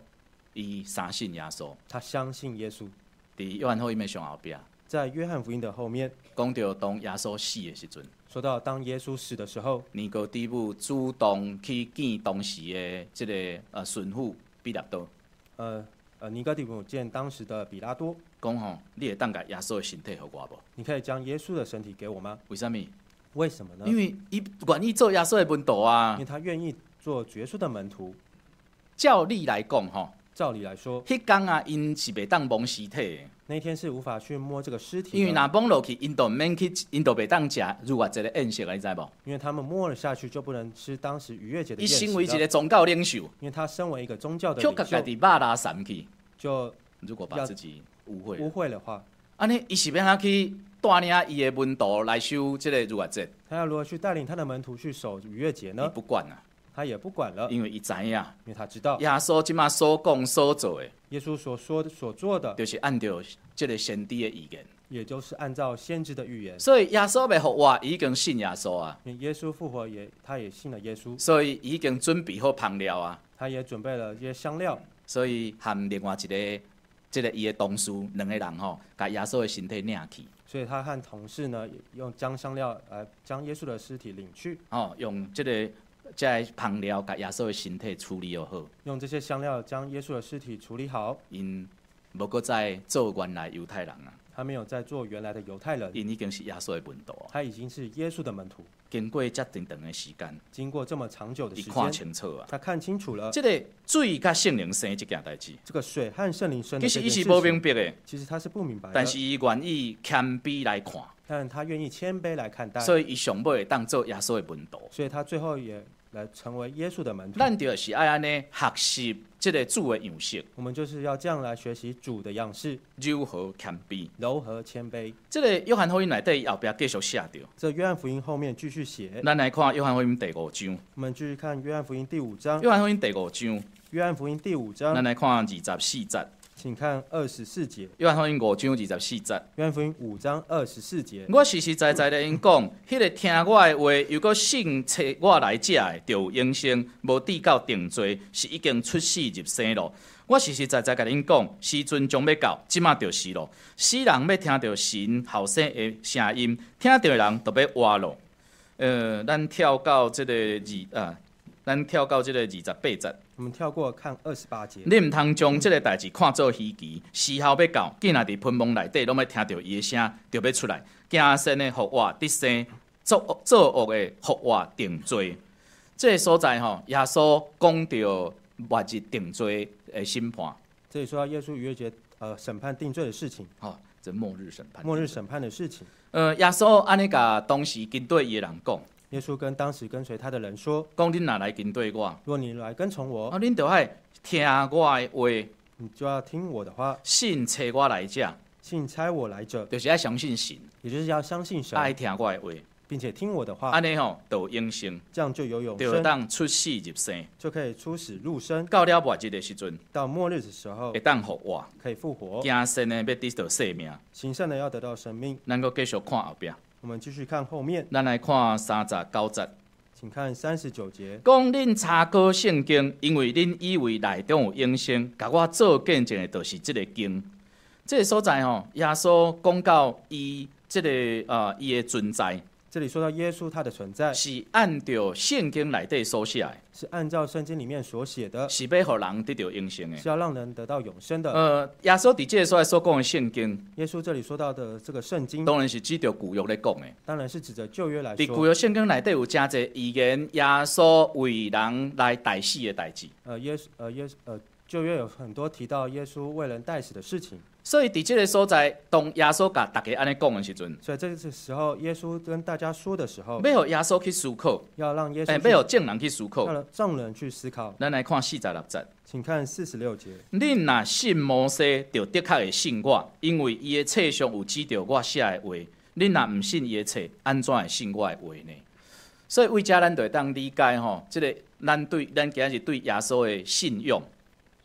伊相信耶稣。 他相信耶稣。 伫约翰福音的上后壁， 在约翰福音的后面讲到当耶稣死的时阵， 说到当耶稣死的时候， 尼哥底母主动去见当时的这个呃巡抚比拉多。 呃呃，尼哥底母见当时的比拉多， 讲吼，你会当甲耶稣的身体给我无？ 你可以将耶稣的身体给我吗？ 为什么？ 为什么呢？ 因为伊愿意做耶稣的门徒啊。 因为他愿意做耶稣的门徒。 照理来讲吼， 照理来说， 迄天啊，因是袂当摸尸体的。 那一天是无法去摸这个尸体的， 因为若摸落去，因都免去，因都袂当食如月节的宴席，你知无？ 因为他们摸了下去，就不能吃当时逾越节的宴席了。 伊身为一个宗教领袖， 因为他身为一个宗教的就领袖， 家己肉拉散去， 就如果把自己污秽污秽的话， 安尼伊是要怎去带领伊的门徒来守这个逾越节？ 他要如何去带领他的门徒去守逾越节呢？ 伊不管啊， 他也不管了， 因为伊知影，因为他知道耶稣即马所讲所做的， 耶稣所说的、所做的， 就是按照这个先知的预言， 也就是按照先知的预言。 所以耶稣要复活，伊已經信耶穌啊。 因为耶稣复活也，他也信了耶稣， 所以已經準備好烹料啊。 他也準備了一些香料。 所以和另外一個，即、這個伊的同事兩個人吼，把耶穌的身體領去。 所以他和同事呢，用將香料來將耶穌的屍體領去。 哦，用即、這個即係烹料，把耶穌的身體處理好。 用這些香料將耶穌的屍體處理好。 因無閣再做原來猶太人啊。 他沒有在做原來的猶太人， 因已經是耶穌的門徒。 他已經是耶穌的門徒。 經過這長長的時間， 經過這麼長久的時伊看間， 清楚啊。 他看清楚了。 即、這個水甲聖靈生這件代志， 這個水和聖靈生的其實這件事伊是無明情， 白的， 其實他是不明白的， 但是伊願意謙卑來看， 但他願意謙卑來看待， 所以伊上尾會當做耶穌的門徒。 所以他最後也來成為耶穌的門徒。 咱就是愛安尼學習即個主的樣式， 我們就是要這樣來學習主的樣式， 柔和謙卑。 柔和謙卑。 即、這個約翰福音內底後壁繼續寫着， 這約翰福音後面繼續寫， 咱來看約翰福音第五章。 我們繼續看約翰福音第五章。 約翰福音第五章， 約翰福音第五章咱，來看二十四節。 請看二十四節。 約翰福音五章二十四節。 約翰福音五章二十四節。 我實實在在地因講，迄、那個聽我的話，又閣信找我來者的，就有永生，無抵到定罪，是已經出死入生咯。我實實在在甲恁講，時陣將要到，即馬就是咯。死人要聽到神後生的聲音，聽到的人就要活咯。呃，咱跳到即個二啊，咱跳到即個二十八節。 我們跳過看二十八節。 你毋通將即個代志看作稀奇，時候要到，竟然佇噴夢內底，攏要聽到伊的聲，就要出來。驚生的復活得生，作作惡的復活定罪。這個所在吼，耶穌講到末日定罪的審判。 這裡說到耶穌逾越節，呃，審判定罪的事情。 吼、哦，這末日審判。 末日審判的事情。 呃，耶穌安尼甲當時跟對伊的人講。 耶穌跟當時跟隨他的人說： 講恁若來跟對我， 若你來跟從我， 啊，恁就愛聽我的話， 你就要聽我的話， 信差我來者， 信差我來者， 就是愛相信神， 也就是要相信神， 愛聽我的話， 並且聽我的話， 安尼吼就有永生， 這樣就有永就生， 當出死入生， 就可以出死入生。 到了末日的時陣， 到末日的時候會當復活， 可以復活， 驚神呢要得到生命。 行善的要得到生命。 咱閣繼續看後壁， 我們繼續看後面， 咱來看三十九節。 請看三十九節， 講恁查考聖經，因為恁以為內中有永生，甲我做見證的，就是這個經。這個所在吼，耶穌講到伊這個呃伊的存在， 這裡說到耶穌他的存在， 是按照聖經內底所寫的， 是按照聖經裡面所寫的， 是要互人得到永生的。 是要讓人得到永生的。 呃，耶穌佇這個所在所講的聖經， 耶穌這裡說到的這個聖經， 當然是指着舊約來講的。 當然是指着舊約來佇舊說。 約聖經內底有真濟預言耶穌為人來代死的代志。 呃，耶穌，呃耶，呃舊約有很多提到耶穌為人代死的事情。 所以佇這個所在，當耶穌甲大家安尼講的時陣， 所以這個時候，耶穌跟大家說的時候， 要互耶穌去思考， 要讓耶穌誒， 去要互眾人去思考。 要讓眾人去思考。 咱來看四十六節， 請看四十六節。 恁若信摩西，就的確會信我，因為伊的冊上有指着我寫的話。恁若唔信伊的冊，安怎會信我的話呢？所以為遮咱就會當理解吼，即、這個咱對咱今日對耶穌的信用。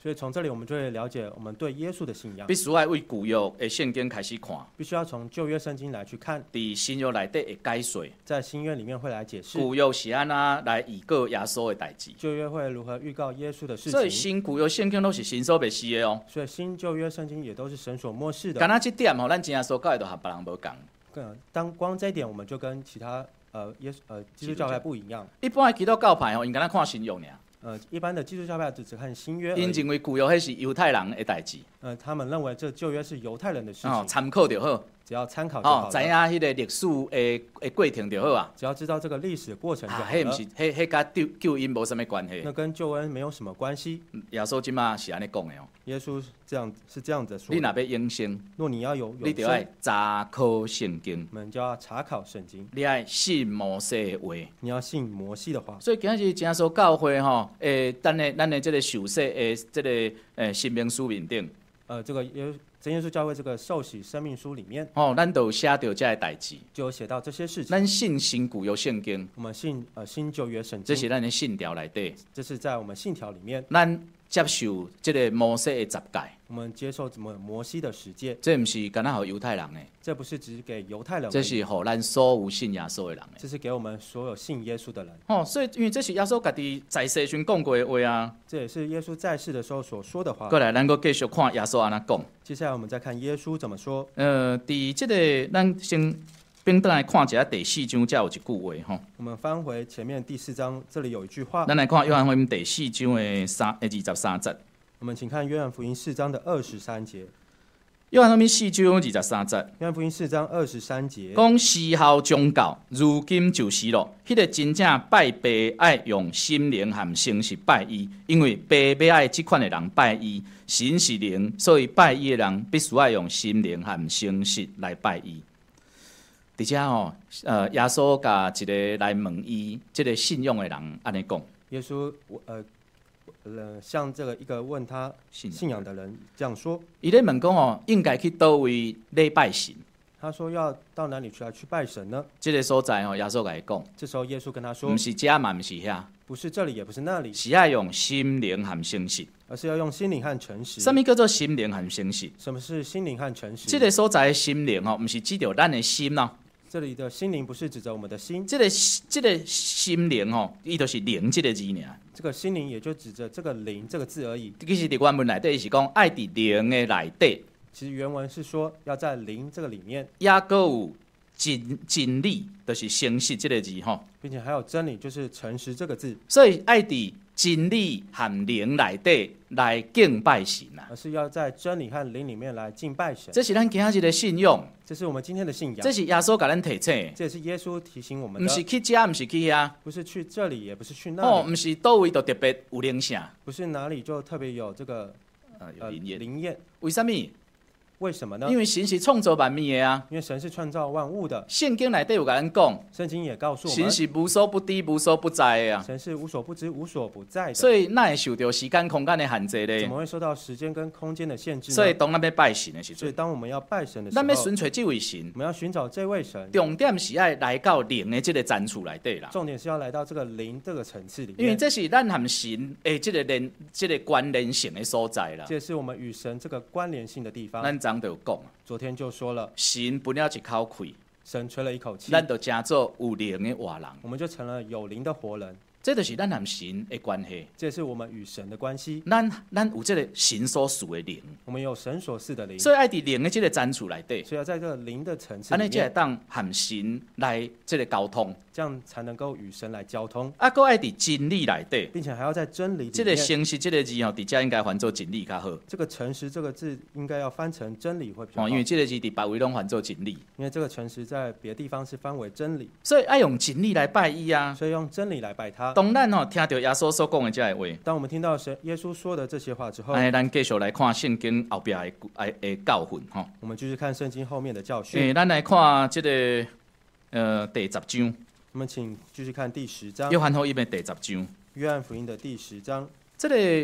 所以从这里我们就会了解我们对耶稣的信仰， 必须要为旧约的圣经开始看， 必须要从旧约圣经来去看， 伫新约内底会解说， 在新约里面会来解释旧约是安那来预告耶稣的代志。 旧约会如何预告耶稣的事所以情。 新旧约圣经都是神所默示的哦。 所以新旧约圣经也都是神所默示的。 干那这点吼，咱真耶稣教的都和别人无共。 更当光这一点，我们就跟其他呃耶稣呃基督教派不一样。 一般的基督教派吼，因干那看新约尔。 呃，一般的基督教派只只看新约而已， 因认为旧约迄是犹太人的代志， 呃，他们认为这旧约是犹太人的事情， 哦，参考就好， 只要参考就好哦， 了， 知影迄个历史的的过程就好啊。 只要知道这个历史的过程就啊， 好了。 迄毋是，迄迄甲救救恩无啥物关系。 那跟救恩没有什么关系。 耶稣即马是安尼讲的哦。 耶稣这样是这样子说的。 你若要永生， 若你要有永生， 你就要查考圣经， 我们就要查考圣经， 你要信摩西的话。 你要信摩西的话。 所以今日真耶稣教会吼，诶，咱的咱的这个受洗诶，这个诶生命书面顶， 呃，这个耶真耶稣教会这个受洗生命书里面， 哦，咱都有写到这个代志。 就有写到这些事情。 咱信新旧约圣经， 我们信呃新旧约圣经， 这是咱的信条内底。 这是在我们信条里面， 咱接受这个摩西的十诫， 我们接受怎么摩西的十诫， 这毋是干那互犹太人的， 这不是只给犹太人而已， 这是互咱所有信耶稣的人的。 这是给我们所有信耶稣的人。 哦，所以因为这是耶稣家己在世时讲过的话啊。 这也是耶稣在世的时候所说的话。 过来，咱搁继续看耶稣安怎讲。 接下来我们再看耶稣怎么说。 呃，伫这个咱先并倒来看一下第四章，才有一句话吼。 我们翻回前面第四章，这里有一句话。 咱来看约翰福音第四章的三诶二十三节。 我们请看约翰福音四章的二十三节。 约翰福音四章二十三节。 约翰福音四章二十三节讲时候将到，如今就是咯。迄、那个真正拜爸爱用心灵和诚实拜伊，因为爸要爱即款的人拜伊。神是灵，所以拜伊的人必须要用心灵和诚实来拜伊。伫遮吼，呃，耶稣甲一个来问伊，即、这个信仰的人安尼讲。 耶稣呃呃向这个一个问他信仰的人这样说。 伊咧问讲吼，应该去倒位礼拜神？ 他说要到哪里去来去拜神呢？ 这个所在吼，耶稣甲伊讲。 这时候耶稣跟他说， 毋是遮嘛，毋是遐。 不是这里，也不是那里， 是要用心灵和诚实， 而是要用心灵和诚实。 什么叫做心灵和诚实？ 什么是心灵和诚实？ 这个所在的心灵吼，毋是指着咱的心咯。 这里的心灵不是指着我们的心， 这个这个心灵吼，伊就是灵这个字尔。 这个心灵也就指着这个灵这个字而已。 其实伫原文内底是讲爱伫灵的内底。 其实原文是说要在灵这个里面， 也搁有真真理，就是诚实这个字吼， 并且还有真理，就是诚实这个字。 所以爱伫真理和灵内底来敬拜神啊， 而是要在真理和灵里面来敬拜神。 这是咱今仔日的信仰， 这是我们今天的信仰。 这是耶稣甲咱提醒， 这也是耶稣提醒我们的。 不是去遮，不是去遐， 不是去这里，也不是去那里。 哦，不是倒位就特别有灵性， 不是哪里就特别有这个呃有灵验。 灵验。 为什么？ 为什么呢？ 因为神是创造万物的啊。 因为神是创造万物的。 圣经内底有甲咱讲， 圣经也告诉我们， 神是无所不知、无所不在的啊。 神是无所不知、无所不在的。 所以哪会受到时间、空间的限制咧？ 怎么会受到时间跟空间的限制呢？ 所以当咱要拜神的时阵， 所以当我们要拜神的时候， 咱要寻找这位神， 我们要寻找这位神。 重点是要来到灵的这个层次内底啦。 重点是要来到这个灵这个层次里面， 因为这是咱和神的这个连、这个关联性的所在啦。 这是我们与神这个关联性的地方。 咱昨就有讲， 昨天就说了， 神分了一口气， 神吹了一口气， 咱就成做有灵的活人， 我们就成了有灵的活人。 这就是咱和神的关系。 这是我们与神的关系。 咱咱有这个神所赐的灵， 我们有神所赐的灵， 所以爱伫灵的这个层次内底， 所以要在这个灵的层次安尼才会里面， 当和神来这个沟通。 这样才能够与神来交通， 啊，搁爱伫真理内底， 并且还要在真理里面。 这个诚实这个字吼，伫遮应该翻做真理较好。 这个诚实这个字应该要翻成真理会比较好， 哦，因为这个字伫别位拢翻做真理， 因为这个诚实在别的地方是翻为真理， 所以爱用真理来拜伊啊。 所以用真理来拜他。 当咱吼听到耶稣所讲的这个话， 当我们听到神耶稣说的这些话之后， 安尼咱继续来看圣经后壁的的的教训吼。 我们继续看圣经后面的教训。 诶，咱来看这个呃第十章， 我们请继续看第十章， 约翰福音的第十章。 约翰福音的第十章。 这个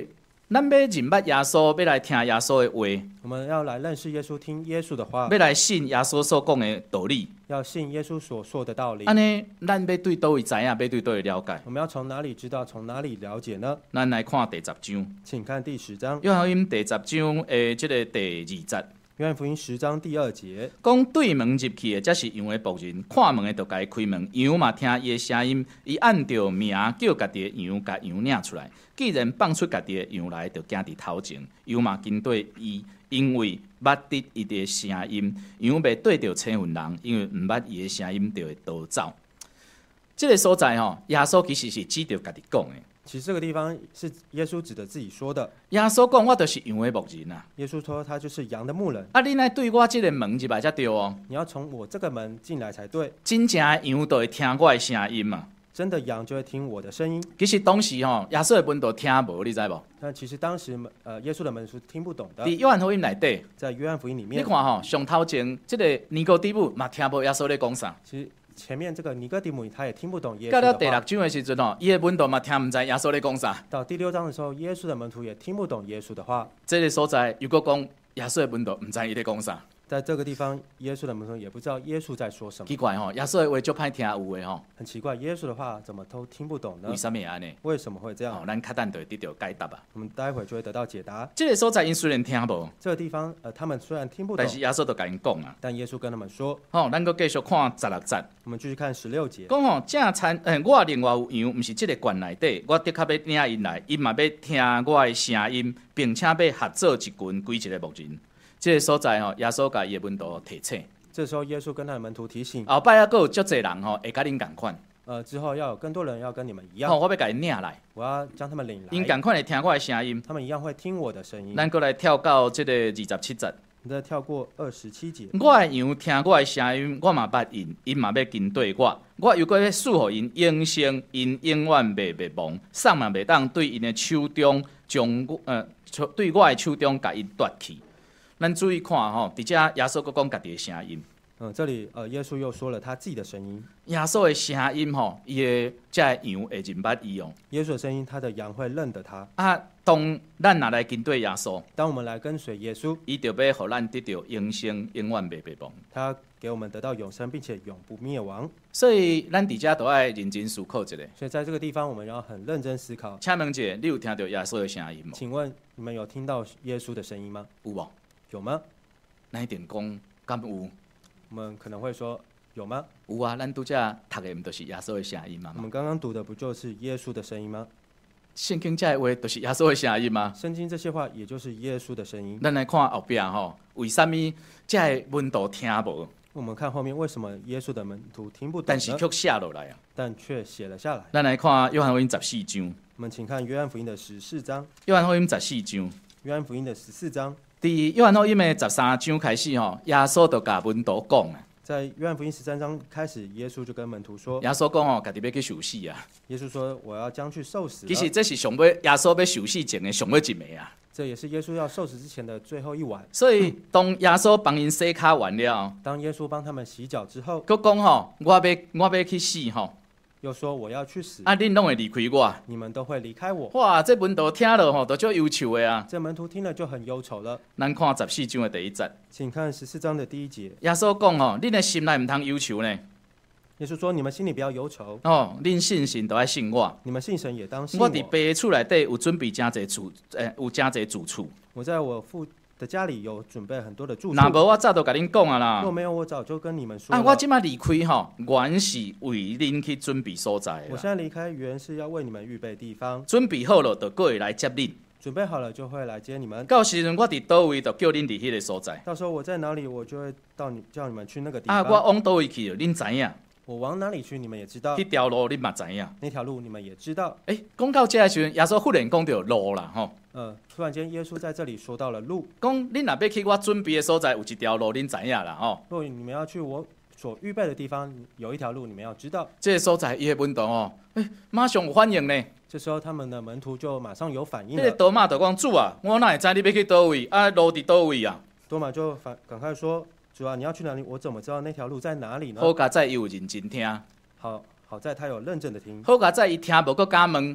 咱要认捌耶稣，要来听耶稣的话， 我们要来认识耶稣，听耶稣的话， 要来信耶稣所讲的道理。 要信耶稣所说的道理。 安尼，咱要对倒位知影，要对倒位了解。 我们要从哪里知道，从哪里了解呢？ 咱来看第十章， 请看第十章， 约翰福音第十章的即个第二节。 约翰福音十章第二节， 讲对门入去的，则是羊的牧人，看门的就甲伊开门，羊嘛听伊的声音，伊按照名叫家己的羊，甲羊领出来。既然放出家己的羊来，就行伫头前，羊嘛跟对伊，因为捌得伊的声音，羊袂对着千分人，因为毋捌伊的声音，就会逃走。这个所在吼，耶稣其实是指着家己讲的。 其实这个地方是耶稣指着自己说的。 耶稣讲：“我就是羊的牧人啊！” 耶稣说他就是羊的牧人。 啊，你来对我这个门入来才对哦。 你要从我这个门进来才对。 真正的羊都会听我的声音嘛。 真的羊就会听我的声音。 其实当时吼，耶稣的门徒听无，你知无？ 但其实当时呃，耶稣的门徒听不懂的。 伫约翰福音内底， 在约翰福音里面， 你看吼，上头前这个尼哥底母嘛听无耶稣咧讲啥。 其实前面这个尼哥底母他也听不懂耶稣的话。到了第六章的时阵吼，伊的门徒嘛听唔知耶稣咧讲啥。 到第六章的时候，耶稣的门徒也听不懂耶稣的话。 这个所在，如果讲耶稣的门徒唔知伊咧讲啥。 在这个地方，耶稣的门徒也不知道耶稣在说什么。 奇怪吼，耶稣的话就歹听有诶吼。 很奇怪，耶稣的话怎么都听不懂呢？ 为什么会安尼？ 为什么会这样？ 哦，咱较等就会得到解答啊。 我们待会就会得到解答。 这个所在因虽然听无， 这个地方呃，他们虽然听不懂， 但是耶稣就甲因讲啊。 但耶稣跟他们说， 吼、哦，咱搁继续看十六节。 我们继续看十六节。 讲吼，正参诶，我另外有羊，毋是即个馆内底，我的确要领因来，因嘛要听我的声音，并且要合作一群归一个牧人。这个所在吼，耶稣甲伊的门徒提醒。 这时候耶稣跟他的门徒提醒， 后摆还佫有足侪人吼，会甲恁共款。 呃，之后要有更多人要跟你们一样。 吼、哦，我要甲因领来， 我要将他们领来。 因共款会听我的声音， 他们一样会听我的声音。 咱佫来跳到即个二十七节。 你再跳过二十七节。 我的羊听我的声音，我嘛捌因，因嘛要跟对我。我又搁要赐予因永生，因永远袂灭亡，送嘛袂当对因的手中将我呃，对我的手中甲因夺去。咱注意看吼，伫遮耶稣佫讲家己的声音。 嗯，这里呃，耶稣又说了他自己的声音。 耶稣的声音吼，伊的遮个羊会认捌伊哦。 耶稣的声音，他的羊会认得他。 啊，当咱若来跟对耶稣， 当我们来跟随耶稣， 伊就要互咱得到永生，永远袂灭亡。 他给我们得到永生，并且永不灭亡。 所以咱伫遮都爱认真思考一下。 所以在这个地方，我们要很认真思考。 请问一下，你有听到耶稣的声音无？ 请问你们有听到耶稣的声音吗？ 有无？ 有吗？ 咱一定讲敢有？ 我们可能会说有吗？ 有啊，咱拄则读的毋就是耶稣的声音吗？ 我们刚刚读的不就是耶稣的声音吗？ 圣经遮的话就是耶稣的声音吗？ 圣经这些话也就是耶稣的声音。 咱来看后壁吼，为什么遮的门徒听无？ 我们看后面为什么耶稣的门徒听不懂呢？ 但是却写落来啊。 但却写了下来。 咱来看约翰福音十四章。 我们请看约翰福音的十四章。 约翰福音十四章。 约翰福音的十四章。 伫约翰福音的十三章开始吼，耶稣就甲门徒讲啊。 在约翰福音十三章开始，耶稣就跟门徒说：“ 耶稣讲吼，家己要去受死啊。” 耶稣说：“我要将去受死。” 其实这是上尾耶稣要受死前的上尾一暝啊。 这也是耶稣要受死之前的最后一晚。 所以当耶稣帮因洗脚完了， 当耶稣帮他们洗脚之后， 佮讲吼，我要我要去死吼。 又说我要去死， 啊，恁拢会离开我， 你们都会离开我。 哇，这门徒听了吼，都足忧愁的啊。 这门徒听了就很忧愁了。 咱看十四章的第一节， 请看十四章的第一节。 耶稣讲吼，恁的心内唔通忧愁呢。 耶稣说：“你们心里不要忧愁。 哦，恁信神都要信我。 你们信神也当信我。 我伫爸的厝内底有准备真侪住，诶、欸，有真侪住处。 我在我父的家里有准备很多的住处。 若无我早都甲恁讲啊啦。 若没有，我早就跟你们说了。 啊，我即马离开吼，原是为恁去准备所在的。 我现在离开，原是要为你们预备地方。 准备好了，就过会来接恁。 准备好了就会来接你们。 到时阵我伫倒位，就叫恁伫迄个所在。 到时候我在哪里，我就会到你叫你们去那个地方。 啊，我往倒位去，恁知影。 我往哪里去，你们也知道。 迄条路恁嘛知影。 那条路你们也知道。 诶、欸，讲到这个时阵，耶稣忽然讲到路啦，吼。 呃，突然间耶稣在这里说到了路。 讲恁若要去我准备的所在，有一条路恁知影啦，吼。 若你们要去我所预备的地方，有一条路你们要知道。 这个所在伊的门徒哦，诶、欸，马上有反应呢。 这时候他们的门徒就马上有反应了。 那个多马就讲主啊，我哪会知你要去倒位？啊，路伫倒位啊？ 多马就反赶快说：“主啊，你要去哪里？我怎么知道那条路在哪里呢？” 好佳在伊有认真听。 好，好在他有认真的听。 好佳在伊听无，搁敢问。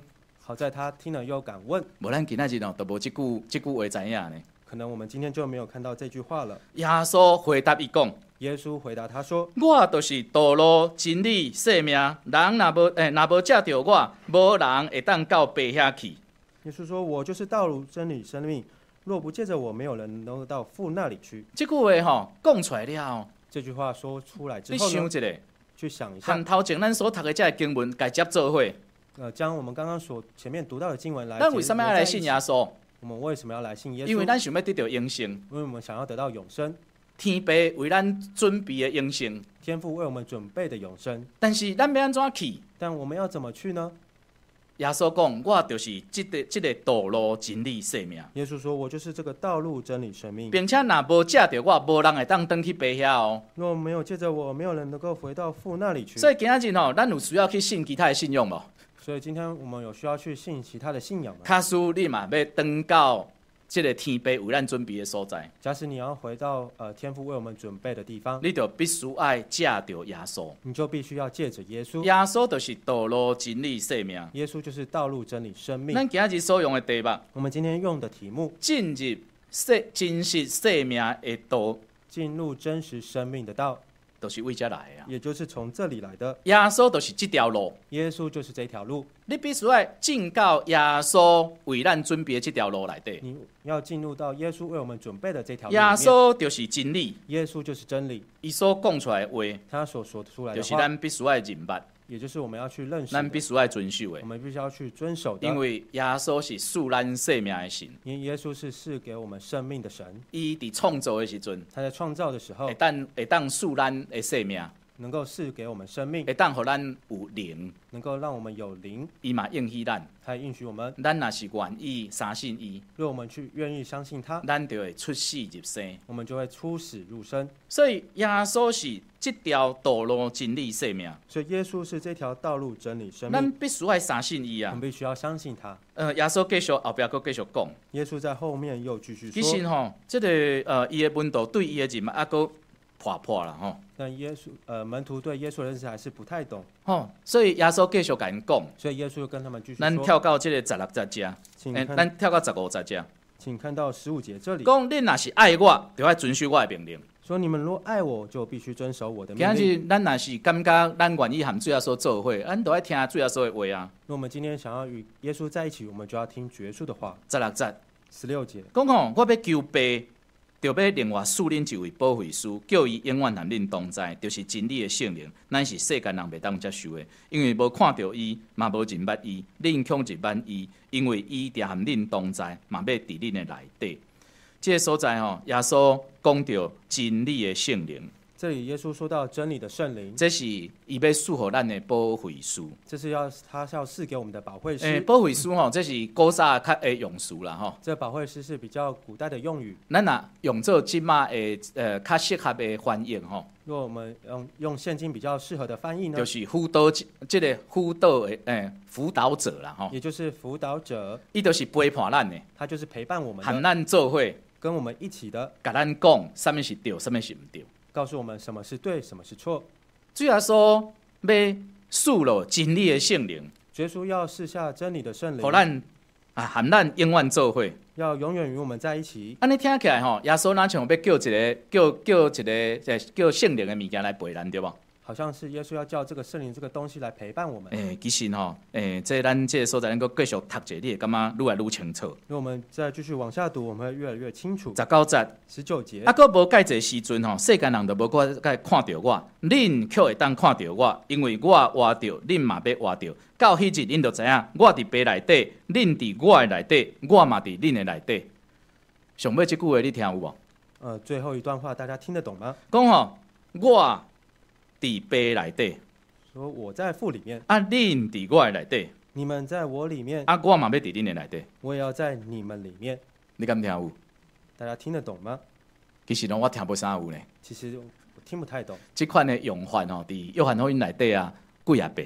好在他听了又敢问， 无咱今仔日哦，都无即句即句话知影呢。 可能我们今天就没有看到这句话了。 耶稣回答伊讲： 耶稣回答他说：“ 我就是道路、真理、生命，人若无诶，若无借着我，无人会当到爸遐去。” 耶稣说：“我就是道路、真理、生命，若不借着我，没有人能够到父那里去。” 即句话吼讲出来了， 这句话说出来之你后呢， 想一下， 去想一下和，头前咱所读的这个经文，该接做伙， 呃，将我们刚刚所前面读到的经文来， 咱为什么要来信耶稣？ 我们为什么要来信耶稣？ 因为咱想要得到永生， 因为我们想要得到永生， 天父为咱准备的永生。 天父为我们准备的永生。 但是咱要安怎去？ 但我们要怎么去呢？ 耶稣讲：“我就是即、个即、个道路、真理、生命。” 耶稣说：“我就是这个道路、真理、生命， 并且若无借着我，无人会当登去爸遐哦。 若没有借着我，没有人能够回到父那里去。” 所以今仔日吼，咱有需要去信其他的信仰无？ 所以今天我们有需要去信其他的信仰吗？ 假使你嘛要登到即个天父为咱准备的所在， 假使你要回到呃天父为我们准备的地方， 你就必须爱借着耶稣。 你就必须要借着耶稣。 耶稣就是道路、真理、生命。 耶稣就是道路、真理、生命。 咱今仔日所用的题目， 我们今天用的题目， 进入生真实生命的道， 进入真实生命的道， 就是为这来的啊。 也就是从这里来的。 耶稣就是这条路， 耶稣就是这条路， 你必须要进到耶稣为咱准备的这条路内底。 你要进入到耶稣为我们准备的这条路耶里面。 稣就是真理， 耶稣就是真理， 伊所讲出来的话， 他所说出来就是的话， 咱必须要认捌， 也就是我们要去认识的， 咱必须要遵守的我。们必须要去遵守的。 因为耶稣是赐咱生命的神， 因为耶稣是赐给我们生命的神， 伊伫创造的时阵， 他在创造的时候会当会当赐咱的生命， 能够赐给我们生命， 会当互咱有灵， 能够让我们有灵， 伊嘛应许咱。 他也允许我们， 咱若是愿意相信伊， 若我们去愿意相信他， 咱就会出死入生。 我们就会出死入生。 所以耶稣是这条道路、真理、生命， 所以耶稣是这条道路、真理、生咱命， 必须要相信伊啊我们。必须要相信他。 呃，耶稣继续后壁佫继续讲， 耶稣在后面又继续其实说， 吼，即、个呃，伊的温度对伊的人啊，佫破破啦吼。 但耶稣呃门徒对耶稣的认识还是不太懂， 吼，所以耶稣继续甲因讲， 所以耶稣又跟他们继续咱说， 跳到即个十六节只，诶、 请看， 咱跳到十五节只， 请看到十五节这里讲恁若是爱我，就要遵守我的命令。 说：你们若爱我，就必须遵守我的今命令。 日咱若是感觉咱愿意和主耶稣做伙，咱都要听主耶稣的话啊。 若我们今天想要与耶稣在一起，我们就要听耶稣的话。 十六节十六节， 讲吼，我要求爸，就要另外赐恁一位保惠师，叫伊永远和恁同在，就是真理的圣灵，咱是世间人袂当接受的，因为无看到伊，嘛无认捌伊，恁恐认捌伊，因为伊定和恁同在，嘛要伫恁的内底。这个所在吼，耶稣讲到真理的圣灵， 这里耶稣说到真理的圣灵， 这是伊要赐予咱的保惠师。 这是要他是要赐给我们的保惠诶、 师。 保惠师吼，这是古早较会用词啦吼。 这保惠师是比较古代的用语， 咱若用做即马的呃较适合的翻译吼， 若我们用用现今比较适合的翻译呢， 就是辅导即即个辅导的诶辅导者啦吼， 也就是辅导者， 伊就是陪伴咱的， 他就是陪伴我们和的， 咱做伙， 跟我们一起的， 甲咱讲啥物是对，啥物是毋对。 告诉我们什么是对，什么是错。 主耶稣要赐落真理的圣灵， 耶稣要赐下真理的圣灵， 互咱啊和咱永远做伙。 要永远与我们在一起。 安尼听起来吼，耶稣哪像要叫一个叫叫一个叫圣灵的物件来陪咱，对无？ 好像是耶稣要叫这个圣灵这个东西来陪伴我们。 诶、其实吼，诶、这咱这个所在，咱搁继续读者，你会感觉愈来愈清楚。 如果我们再继续往下读，我们会越来越清楚。 十九节， 十九节啊，，搁无介济时阵吼，世间人就无搁该看到我，恁却会当看到我，因为我活着，恁嘛要活着。到迄日，恁就知影，我伫爸内底，恁伫我的内底，我嘛伫恁的内底。上尾即句话你听有无？ 呃，最后一段话大家听得懂吗？ 讲吼，我伫爸内底， 说我在父里面， 啊，恁伫我的内底， 你们在我里面， 啊，我嘛要伫恁的内底。 我也要在你们里面。 你敢听有？ 大家听得懂吗？ 其实呢，我听不啥有呢。 其实我听不太懂。 即款的用法吼，伫约翰福音内底啊，几啊遍。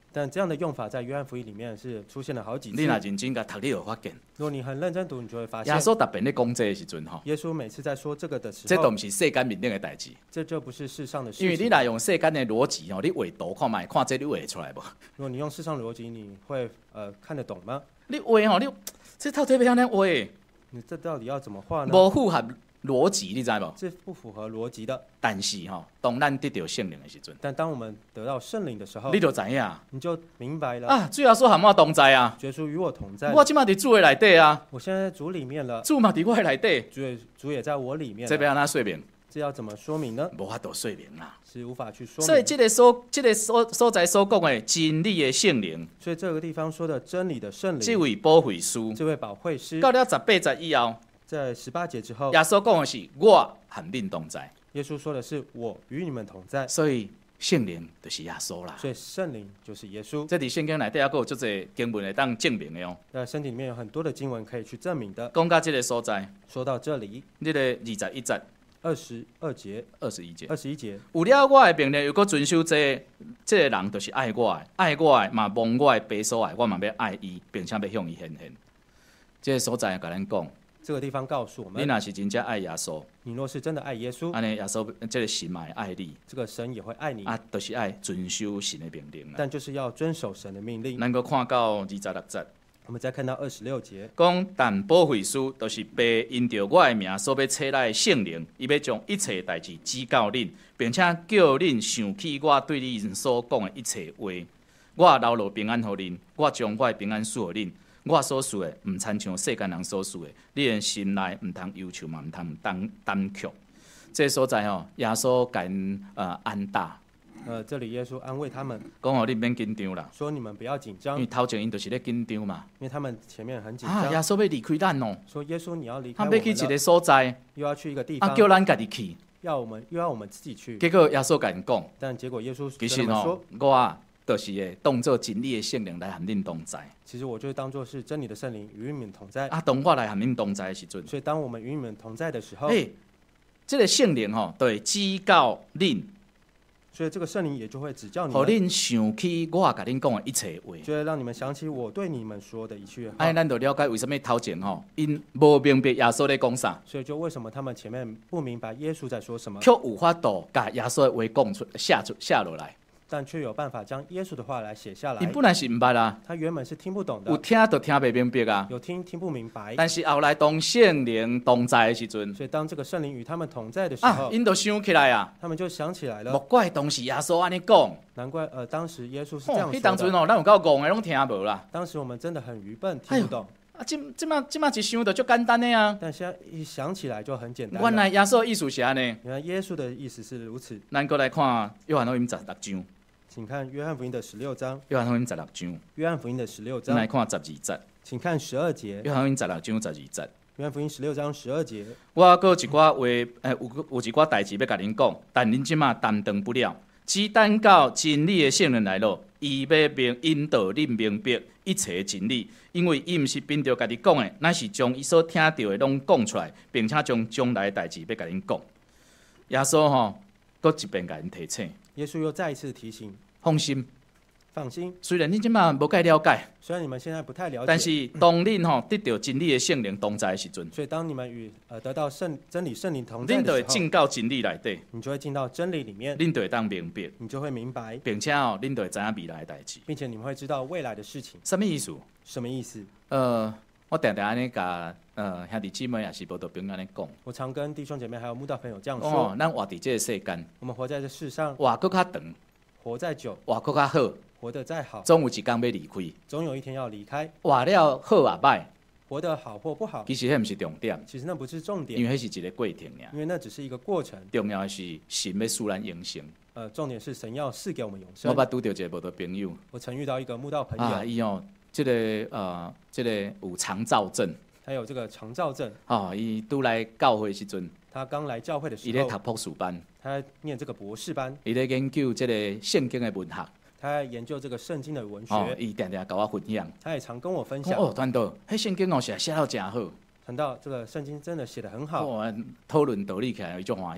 但这样的用法在约翰福音里面是出现了好几次。 你若认真甲读，你就发现。 如果你很认真读，你就会发现。 耶稣特别咧讲这个时阵吼， 耶稣每次在说这个的时候， 这都不是世间面顶的代志。 这就不是世上的事情。 因为你若用世间的逻辑吼，你画图看卖，看这你画得出来无？ 如果你用世上的逻辑，你会呃看得懂吗？ 你画吼，你这到底要安怎画？ 你这到底要怎么画呢？ 无符合逻辑，你知无？ 这不符合逻辑的。 但是吼，当咱得到圣灵的时阵， 但当我们得到圣灵的时候， 你就知影， 你就明白了啊，主耶稣和我同在啊， 耶稣与我同在。 我即马伫主的内底啊， 我现在在主里面了， 主嘛伫我的内底， 主也主也在我里面了。 这要安怎说明？ 这要怎么说明呢？ 无法度说明啦， 是无法去说明。 所以这个所、这个所所在所讲的真理的圣灵， 所以这个地方说的真理的圣灵， 这位保惠师， 这位保惠师， 到了十八节以后， 在十八节之后， 耶稣讲的是我和恁同在， 耶稣说的是我与你们同在， 所以圣灵就是耶稣啦。 所以圣灵就是耶稣。 这伫圣经内底还有足侪经文会当证明的哦。 在圣经里面有很多的经文可以去证明的。 讲到这个所在， 说到这里， 你个二十一节。 二十二节， 二十一节， 二十一节。 有了我的命令，又搁遵守这個，这个人就是爱我的，爱我的嘛蒙我的爸所爱，我嘛要爱伊，并且要向伊显现。这个所在甲咱讲， 这个地方告诉我们， 你若是真正爱耶稣， 你若是真的爱耶稣， 安尼耶稣这个神嘛会爱你， 这个神也会爱你啊，就是爱遵守神的命令啦。 但就是要遵守神的命令。 咱搁看到二十六节。 我们再看到二十六节， 讲但保惠师就是爸因着我的名所要赐来的圣灵，伊要将一切代志指教恁，并且叫恁想起我对恁所讲的一切话。我留落平安互恁，我将我的平安赐互恁。我所赐的，毋亲像世间人所赐的，你的心内毋通忧愁嘛，毋通担担忧。这个所在吼，耶稣甲因呃安大。 呃，这里耶稣安慰他们， 讲哦，你免紧张啦， 说你们不要紧张， 因为头前因就是咧紧张嘛。 因为他们前面很紧啊， 张。 耶稣要离开咱哦， 说耶稣你要离开他我们了， 要去一个所在， 又要去一个地啊， 方， 叫咱家己去。 要我们又要我们自己去。 结果耶稣甲因讲， 但结果耶稣其实哦跟他们说，， 我啊，就是会当做真理的圣灵来和恁同在。 其实我就当作是真理的圣灵与你们同在。 啊，当我来和恁同在的时阵， 所以当我们与你们同在的时候， 诶，这个圣灵吼，就会指教恁， 所以这个圣灵也就会指教你互们， 恁想起我甲恁讲的一切话。 就会让你们想起我对你们说的一句话。 哎，咱就了解为什么头前吼，因无明白耶稣咧讲啥， 所以就为什么他们前面不明白耶稣在说什么， 却有法度甲耶稣的话讲出、写出、写落来。 但却有办法将耶稣的话来写下来。 因本来是毋捌啦， 他原本是听不懂有的， 听就听袂明白啊。 有听听不明白。 但是后来当圣灵同在的时阵， 所以当这个圣灵与他们同在的时啊， 候， 因就想起来啊， 他们就想起来莫了。 怪当时耶稣安尼讲。 难怪呃，当时耶稣是这吼， 样说的。 迄当阵哦，咱有够戆的拢听无啦。 当时我们真的很愚笨，听不懂。 啊，即即马即马一想就足简单的啊。 但现在一想起来就很简单了。 原来耶稣的意思是安尼。 原来耶稣的意思是如此。 咱过来看约翰福音十六章， 请看约翰福音的十六章。 约翰福音十六章， 约翰福音的十六咱来章， 看十二节。 请看十二节。 约翰福音十六章十二节。 约翰福音十六章十二节。 我还有一寡话，诶，有有一寡代志要甲恁讲，但恁即马担当不了。只等到真理的圣灵来了，伊要明引导恁明白一切真理，因为伊毋是凭着家己讲的，乃是将伊所听到的拢讲出来，并且将将来的代志要甲恁讲。耶稣吼，搁一遍甲恁提醒， 耶稣又再一次提醒， 放心， 放心， 虽然恁即马无介了解， 虽然你们现在不太了解， 但是当恁吼得到真理的圣灵同在的时阵， 所以当你们与呃得到圣真理圣灵同在恁就会的时候， 进到真理内底， 你就会进到真理里面， 恁就会当明白， 你就会明白， 并且吼恁就会知影未来的代志。 并且你们会知道未来的事情。 什么意思？ 什么意思？ 呃，我定定安尼甲呃兄弟姊妹也是无道朋友安尼讲， 我常跟弟兄姐妹还有慕道朋友这样说： 哦，咱活伫这个世间， 我们活在这世上， 活搁较长， 活再久， 活搁较好， 活得再好， 总有一天要离开。 总有一天要离开。 活了好也歹， 活得好或不好， 其实迄毋是重点， 其实那不是重因点， 为迄是一个过程尔。 因为那只是一个过程。 重要的是神要使咱永生。 呃，重点是神要赐给我们永我生。 捌拄着一个无道朋友我曾遇到一个慕道朋啊， 友， 伊哦，即、个呃，即、个有肠燥症， 他有这个肠燥症， 哦，伊拄来教会时阵， 他刚来教会的时候， 伊咧读博士班， 他念这个博士班， 伊咧研究即个圣经的文学， 他在研究这个圣经的文哦， 学， 伊定定甲我分享。 他也常跟我分享。 哦，团导，迄圣经哦写写到真好， 谈到这个圣经真的写得很好， 哦，讨论道理起来有一种欢喜的。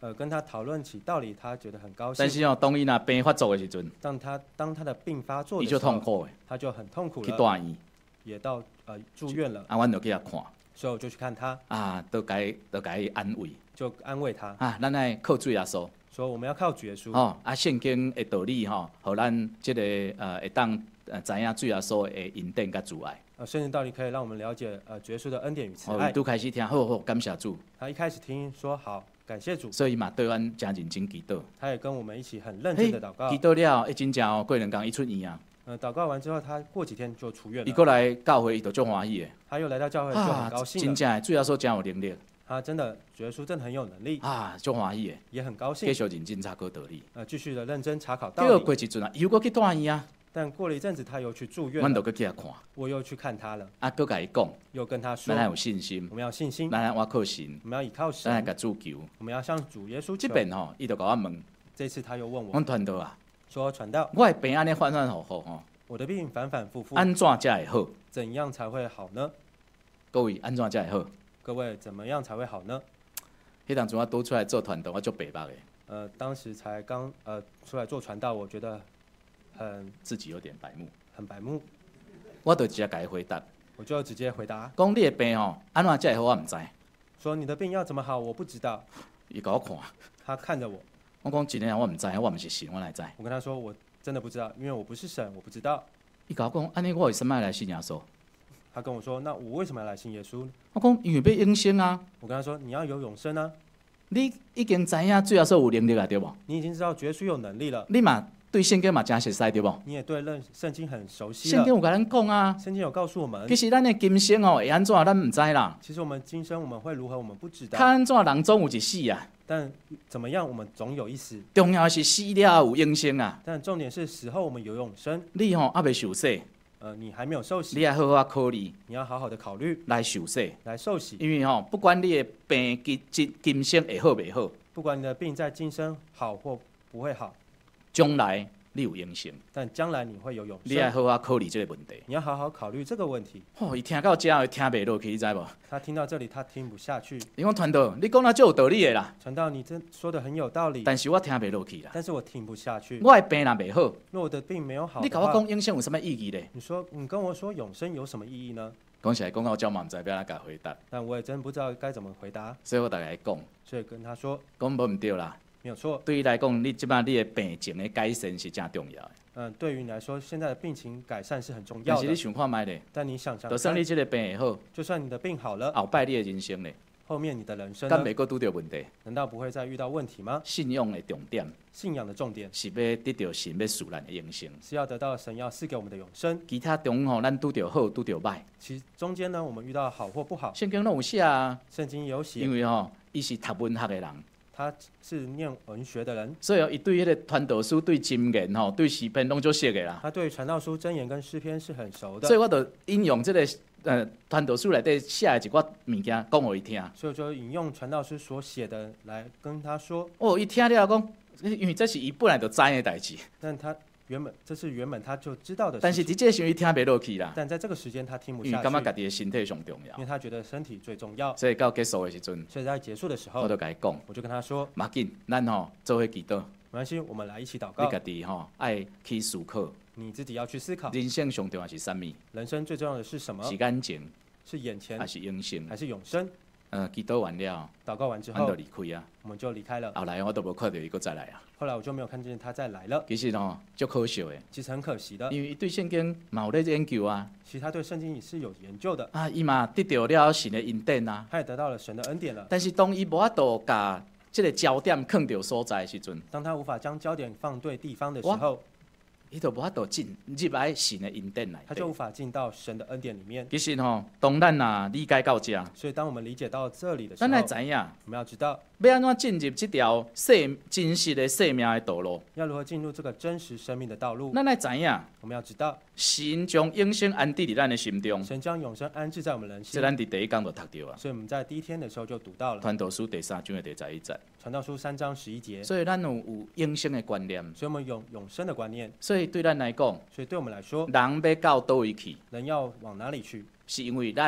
呃，跟他讨论起道理，他觉得很高兴。 但是哦，当伊若病发作的时阵， 当他当他的病发作伊就的时候， 痛苦的， 他就很痛苦去了， 大医， 也到呃住院了。 啊，阮就去遐看， 所以我就去看他， 啊，都该都该安慰， 就安慰他啊，咱爱靠主耶稣， 说我们要靠主耶稣。 吼，啊，圣经的道理吼，互咱即个呃会当呃知影主耶稣的恩典甲主爱。 呃，圣经道理可以让我们了解呃主耶稣的恩典与慈哦， 爱伊。拄开始听，好好感谢主， 他一开始听说好，感谢主， 所以嘛对阮诚认真祈祷。 他也跟我们一起很认真的祷告祈。祷了，一真正哦，过两工伊出院啊， 呃，祷告完之后，他过几天就出院了。 伊过来教会伊就足欢喜的， 他又来到教会，就很高兴了。 真正的主耶稣真有能力他真的主耶稣真的很有能力， 啊，足欢喜的， 也很高继兴。 续认真查考道理。 呃，继续的认真查考结果道理。 过一阵啊，伊又搁去大医啊， 但过了一阵子，他又去住院阮就了， 搁去遐看， 我又去看他了， 啊，搁甲伊讲， 又跟他说咱，有信心， 我们要信心， 咱我靠神， 我们要倚靠咱来神， 甲主求。 我们要向主耶稣求。 即边吼，伊就甲我问， 这次他又问我阮团队啊， 说：“传道， 我的病安尼反反复复吼， 我的病反反复复， 安怎才会好？ 怎样才会好呢？ 各位安怎才会好？ 各位，怎么样才会好呢迄当阵我拄出来做团队，我足白目的，？” 呃，当时才刚呃出来做传道，我觉得很自己有点白目， 很白目， 我就直接甲伊回答， 我就直接回答讲你的病吼，安怎才会好我毋知。 说：“你的病要怎么好，我不知道。 伊甲我看，” 他看着我， 我讲真诶，我毋知，我毋是神，我来知。 我跟他说：“我真的不知道，因为我不是神，我不知道。 伊甲我讲，安尼我为什么要来信耶稣？” 他跟我说：“那我为什么要来信耶稣？” 我讲，因为要永生啊！ 我跟他说：“你要有永生啊！ 你已经知影主耶稣有能力啊，对无？ 你已经知道耶稣有能力了， 你嘛对圣经嘛真熟悉，对无？ 你也对认圣经很熟悉了。 圣经有甲咱讲啊， 圣经有告诉我们其，实咱的今生哦会安怎，咱毋知啦。 其实我们今生我们会如何，我们不知较道。 安怎，人总有一死啊。 但怎么样，我们总有一死。 重要的是死了有永生啊！ 但重点是死后我们有永生。 你吼还未受洗， 呃，你还没有受洗， 你要好好考虑你要好好的考虑来受洗， 来受洗。 因为吼不管你的病今今今生会好袂好， 不管你的病在今生好或不会好， 将来你有永生， 但将来你会有永你要生。 好好考虑这个问题。 你要好好考虑这个问题。 吼、伊听到这会听袂落去，你知无？ 他听到这里，他听不下去。 伊讲团队，你讲啊，就有道理的啦， 传道，你真说的很有道理， 但是我听袂落去啦。 但是我听不下去。 我的病若袂好， 若我的病没有好你甲我的话， 讲永生有什么意义咧？ 你说你跟我说永生有什么意义呢？ 讲起来讲到这嘛，毋知要安怎甲回答， 但我也真不知道该怎么回答， 所以我大概讲， 所以跟他说讲无毋对啦。 没有错。 对伊来讲，你即摆你的病情的改善是真重要的。 嗯，对于你来说，现在的病情改善是很重但是你要的。 想看觅咧， 但你想想就算看， 你即个病会好， 就算你的病好了， 后摆你的人生咧， 后面你的人生呢？ 敢袂搁拄着问题？ 难道不会再遇到问题吗？ 信仰的重点信仰的重点是要得到神要赐咱的永生， 是要得到神要赐给我们的永生。 其他中吼咱拄着好拄着歹， 其中间呢，我们遇到好或不好， 圣经拢有写啊。 圣经也有写因，为吼伊是读文学的人， 他是念文学的人， 所以哦伊对迄个传道书、对箴言吼、对诗篇拢足熟的啦。 他对传道书、箴言跟诗篇是很熟的所以，我就引用即、个呃传道书内底写的一寡物件，讲互伊听。 所以就引用传道书所写的来跟他说。 哦，伊听了讲，因为这是伊本来就知的代志， 但他原本这是原本他就知道的但是事情， 伫这个时候伊听袂落去啦， 但在这个时间他听不因为下去， 感觉家己的身体上重要因为。他觉得身体最重要。 所以到结束的时阵， 所以在结束的时候我，就甲伊讲， 我就跟他说， 嘛紧，咱吼做伙祈祷， 没关系，我们来一起祷告你家。己吼爱去思考， 你自己要去思考， 人生上重要是啥物？ 人生最重要的是什么？ 是感情是眼前还是永生？ 还是永生？ 呃，祈祷完了， 祷告完之咱就后， 离开啊。 我们就离开了。 后来我都无看到伊搁再来啊。 后来我就没有看见他再来了， 其实吼，足可惜的， 其实很可惜的。 因为伊对圣经嘛有咧研究啊， 其实他对圣经也是有研究的， 啊，伊嘛得到了神的恩典啊。 他也得到了神的恩典了。 但是当伊无法度甲即个焦点放到所在的时阵， 当他无法将焦点放对地方的时候， 伊就无法度进入来神的恩典内底。 他就无法进到神的恩典里面。 其实吼，当咱若理解到这， 所以，当我们理解到这里的时咱候， 来知影我们要知道要安怎进入这条生真实的生命的道路。 要如何进入这个真实生命的道路。 咱来知影， 我们要知道， 神将永生安置伫咱的心中， 神将永生安置在我们人心。 这咱伫第一讲就读到啊。 所以我们在第一天的时候就读到了传道书第三章的第十一节， 传道书三章十一节， 所以咱有有永生的观念， 所以我们有永生的观念。 所以对咱来讲， 所以对我们来说， 人要到倒位去， 人要往哪里去？ 是因为咱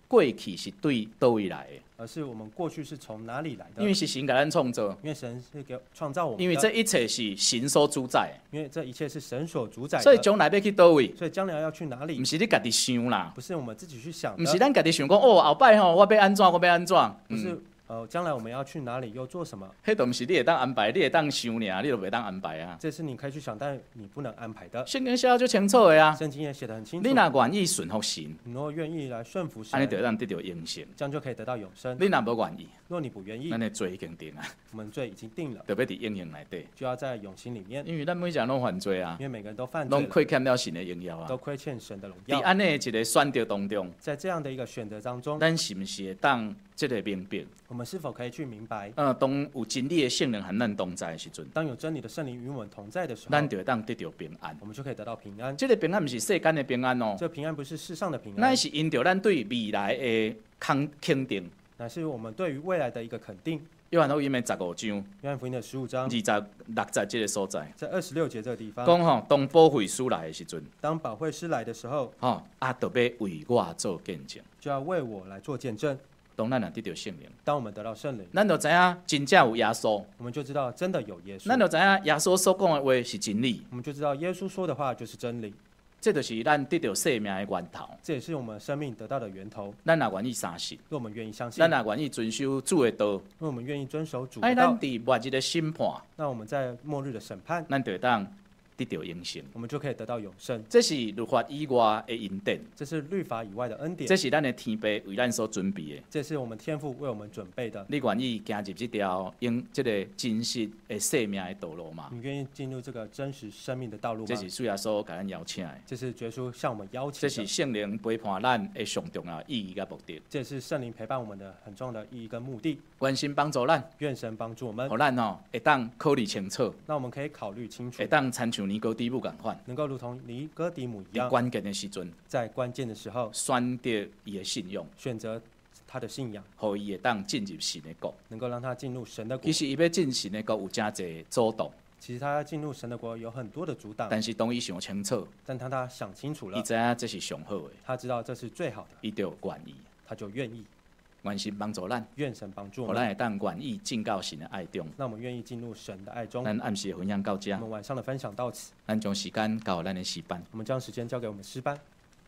过去是对倒位来的， 而是我们过去是从哪里来的？ 因为是神给咱创造， 因为神是给创造我们的， 因为这一切是神所主宰的， 因为这一切是神所主宰的， 所以将来要去倒位， 所以将来要去哪里不？是你家己想啦， 不是我们自己去想的， 不是咱家己想讲哦，后摆吼我要安怎，我要安怎， 不是、嗯、呃，将来我们要去哪里又做什么？ 迄都不是你会当安排，你会当想尔，你都袂当安排啊。 这是你可以去想，但你不能安排的。 圣经写得就清楚的啊， 圣经也写得很清楚。 你若愿意顺服神， 你若愿意来顺服神， 安尼就会当得到永生。 这样就可以得到永生。 你若无愿意， 若你不愿意， 咱的罪已经定啊， 我们罪已经定了， 就要伫永恒内底， 就要在永sinh里面。 因为咱每一个人拢犯罪啊， 因为每个人都犯罪拢亏欠了神的荣耀啊。 都亏欠神的荣伫耀。 安尼一个选择当中， 在这样的一个选择当中， 咱是毋是会当即个明白？ 我们是否可以去明白？ 呃，当有真理的圣灵和咱同在的时阵， 当有真理的圣灵与我们同在的时候， 咱就会当得到平安。 我们就可以得到平安。 这个平安毋是世间的平安哦， 这平安不是世上的平安， 乃是因着咱对未来的肯肯定。 乃是我们对于未来的一个肯定。 约翰福音的十五章约翰福音的十五章二十六节这个所在， 在二十六节这个地方讲吼，当保惠师来的时阵， 当保惠师来的时候， 吼啊，就要为我做见证。 就要为我来做见证。 当咱若得到圣灵， 当我们得到圣灵， 咱就知影真正有耶稣， 我们就知道真的有耶稣。 咱就知影耶稣所讲的话是真理， 我们就知道耶稣说的话就是真理。 这就是咱得到生命的源头。 这也是我们生命得到的源头。 咱若愿意相信， 若我们愿意相信， 咱若愿意遵守主的道， 若我们愿意遵守主哎， 的道， 咱伫末日的审判， 那我们在末日的审判， 咱就会当得到永生。 我们就可以得到永生。 这是律法以外的恩典， 这是律法以外的恩典， 这是咱的天父为咱所准备的。 这是我们天父为我们准备的。 你愿意行入这条用这个真实的生命的道路吗？ 你愿意进入这个真实生命的道路吗？ 这是主耶稣给咱邀请的， 这是耶稣向我们邀请的。 这是圣灵陪伴咱的上重要意义甲目的。 这是圣灵陪伴我们的很重要的意义跟目的。 关心帮助咱， 愿神帮助我们， 互咱吼会当考虑清楚， 那我们可以考虑清楚会，当参像尼哥底母共款， 能够如同尼哥底母一样， 伫关键的时阵在关键的时候选择伊的信用， 选择他的信仰， 互伊会当进入神的国。 能够让他进入神的国其。实伊要进神的国有真侪阻挡， 其实他要进入神的国有很多的阻挡， 但是当伊想清楚， 但当他想清楚了， 伊知影这是上好的， 他知道这是最好的， 伊就愿意。 他就愿意。 愿神帮助咱， 愿神帮助我们， 互咱会当愿意进到神的爱中。 那我们愿意进入神的爱中。 咱暗时的分享到这我，们晚上的分享到此， 咱将时间交予咱的诗班。 我们将时间交给我们诗班。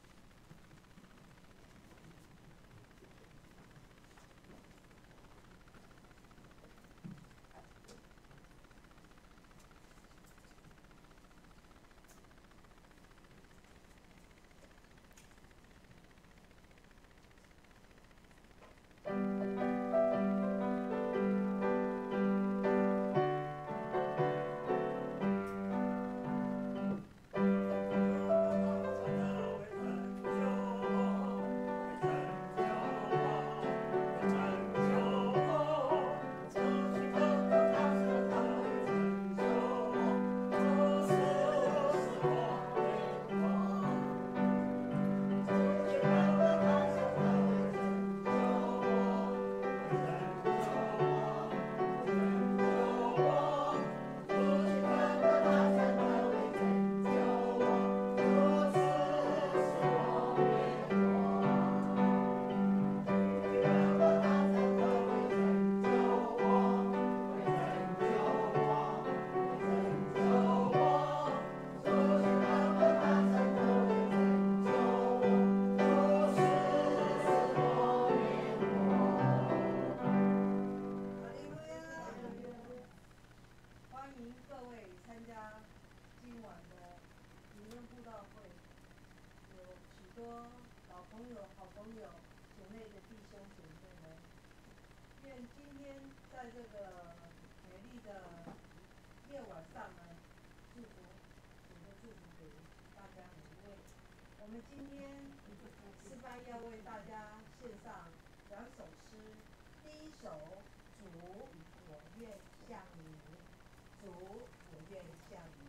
欢迎各位参加今晚的灵恩布道会，有许多老朋友、好朋友、姐妹的弟兄姐妹们。愿今天在这个美丽的夜晚上呢，祝福主的祝福给大家每一位。我们今天诗班要为大家献上两首诗，第一首主，我愿像你。主，我愿像你。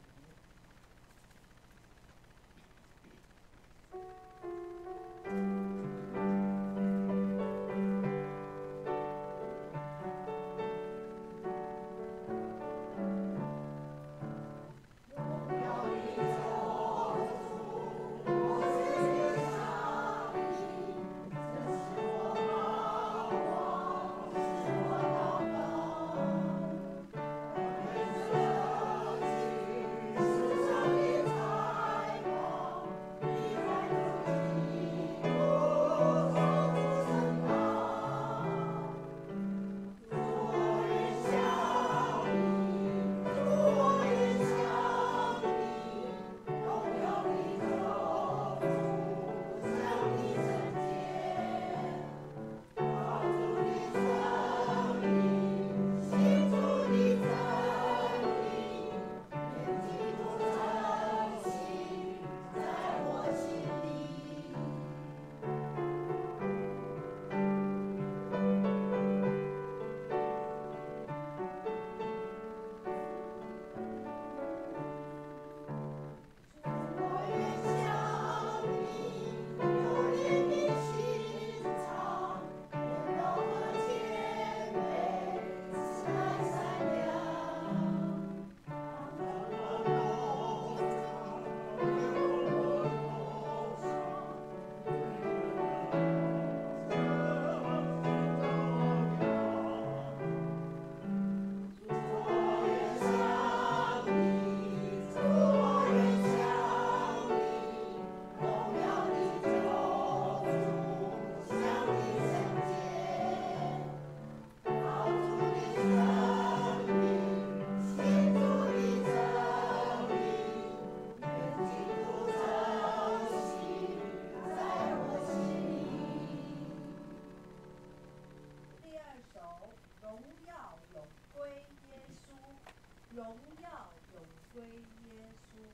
我荣耀永归耶稣，荣耀永归耶稣。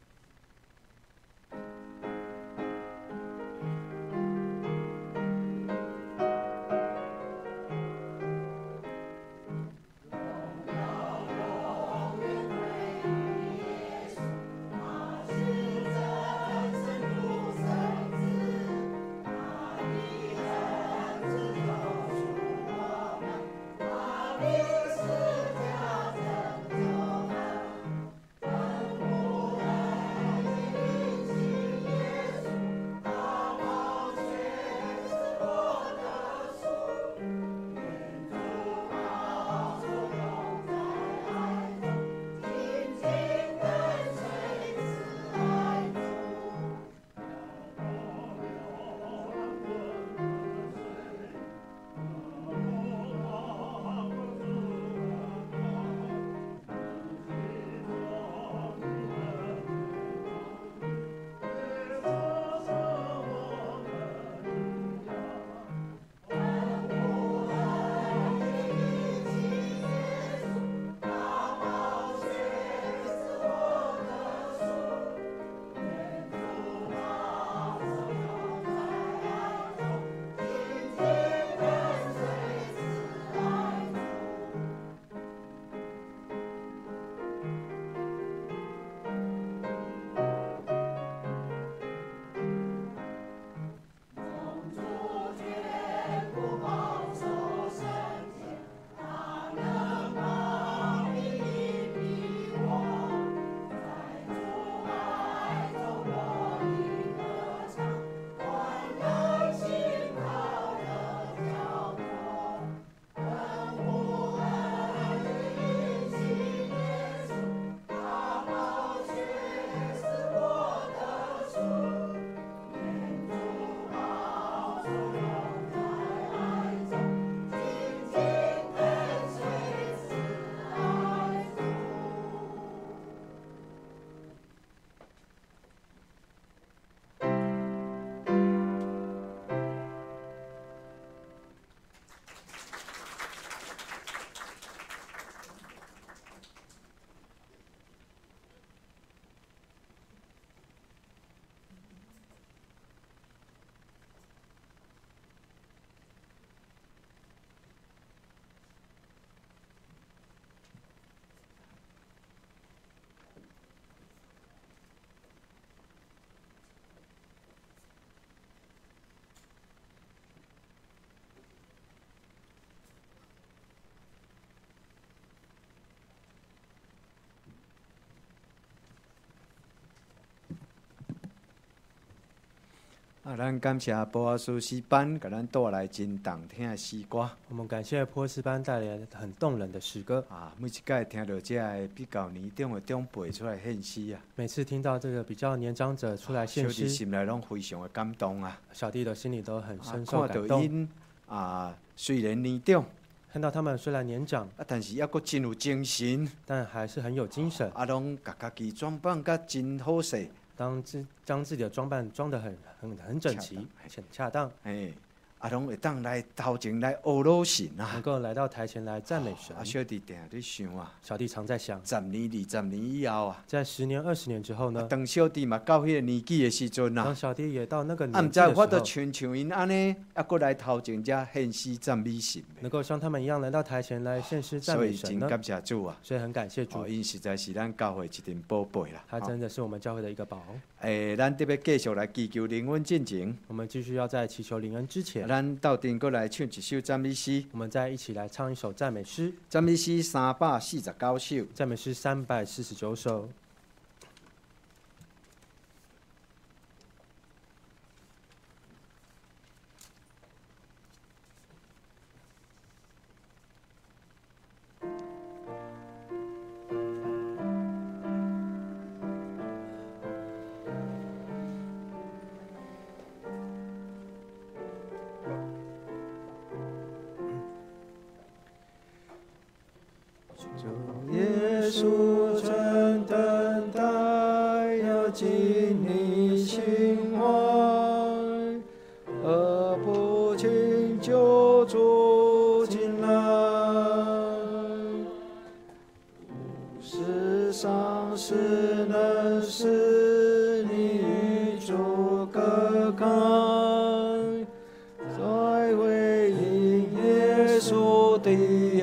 啊，咱感谢波阿苏诗班，给咱带来真动听的诗歌。 我们感谢波斯班带来很动人的诗歌。 啊，每一届听到这个比较年长的长辈出来献诗啊， 每次听到这个比较年长者出来献小弟诗， 心内拢非常的感动啊。 小弟的心里都很深啊， 受看感动。 到因啊，虽然年长， 看到他们虽然年长， 啊，但是抑阁真有精神， 但还是很有精神。 啊，拢甲家己装扮甲真好势。 当自将自己的装扮装得很很很整齐、很恰当， 哎，啊，拢会当来头前来学老神啊能。够来到台前来赞美神。 啊，小弟定在想啊， 小弟常在想， 十年、二十年以后啊， 在十年、二十年之后啊呢？ 当小弟嘛到迄个年纪的时阵啊， 当小弟也到那个啊，毋年纪的时知我都候， 像像因安尼，啊，搁来头前遮献诗赞美神的， 能够像他们一样来到台前来献诗赞所美神呢？ 以真感谢主啊！ 所以很感谢主哦，，因实在是咱教会一定宝贝啦。 他真的是我们教会的一个宝。 诶，咱得要继续来祈求灵恩进前， 我们继续要在祈求灵恩之前， 咱斗阵搁来唱一首赞美诗， 我们再一起来唱一首赞美诗。 赞美诗三百四十九首。 赞美诗三百四十九首。 耶稣正等待要进你心怀，何不请救主进来？ 是能使你与主隔开，在回应耶稣的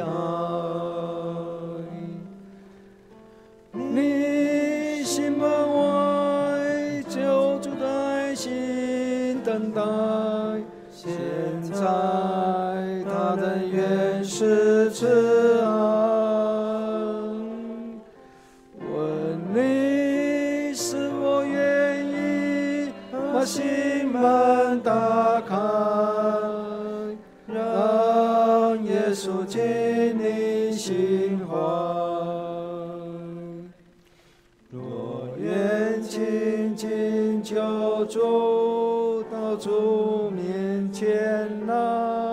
爱。你心门外，救主在心等待。现在他的原是慈爱，问你是否愿意把心门打开，让耶稣进你心怀。若愿亲近救主，到主面前来，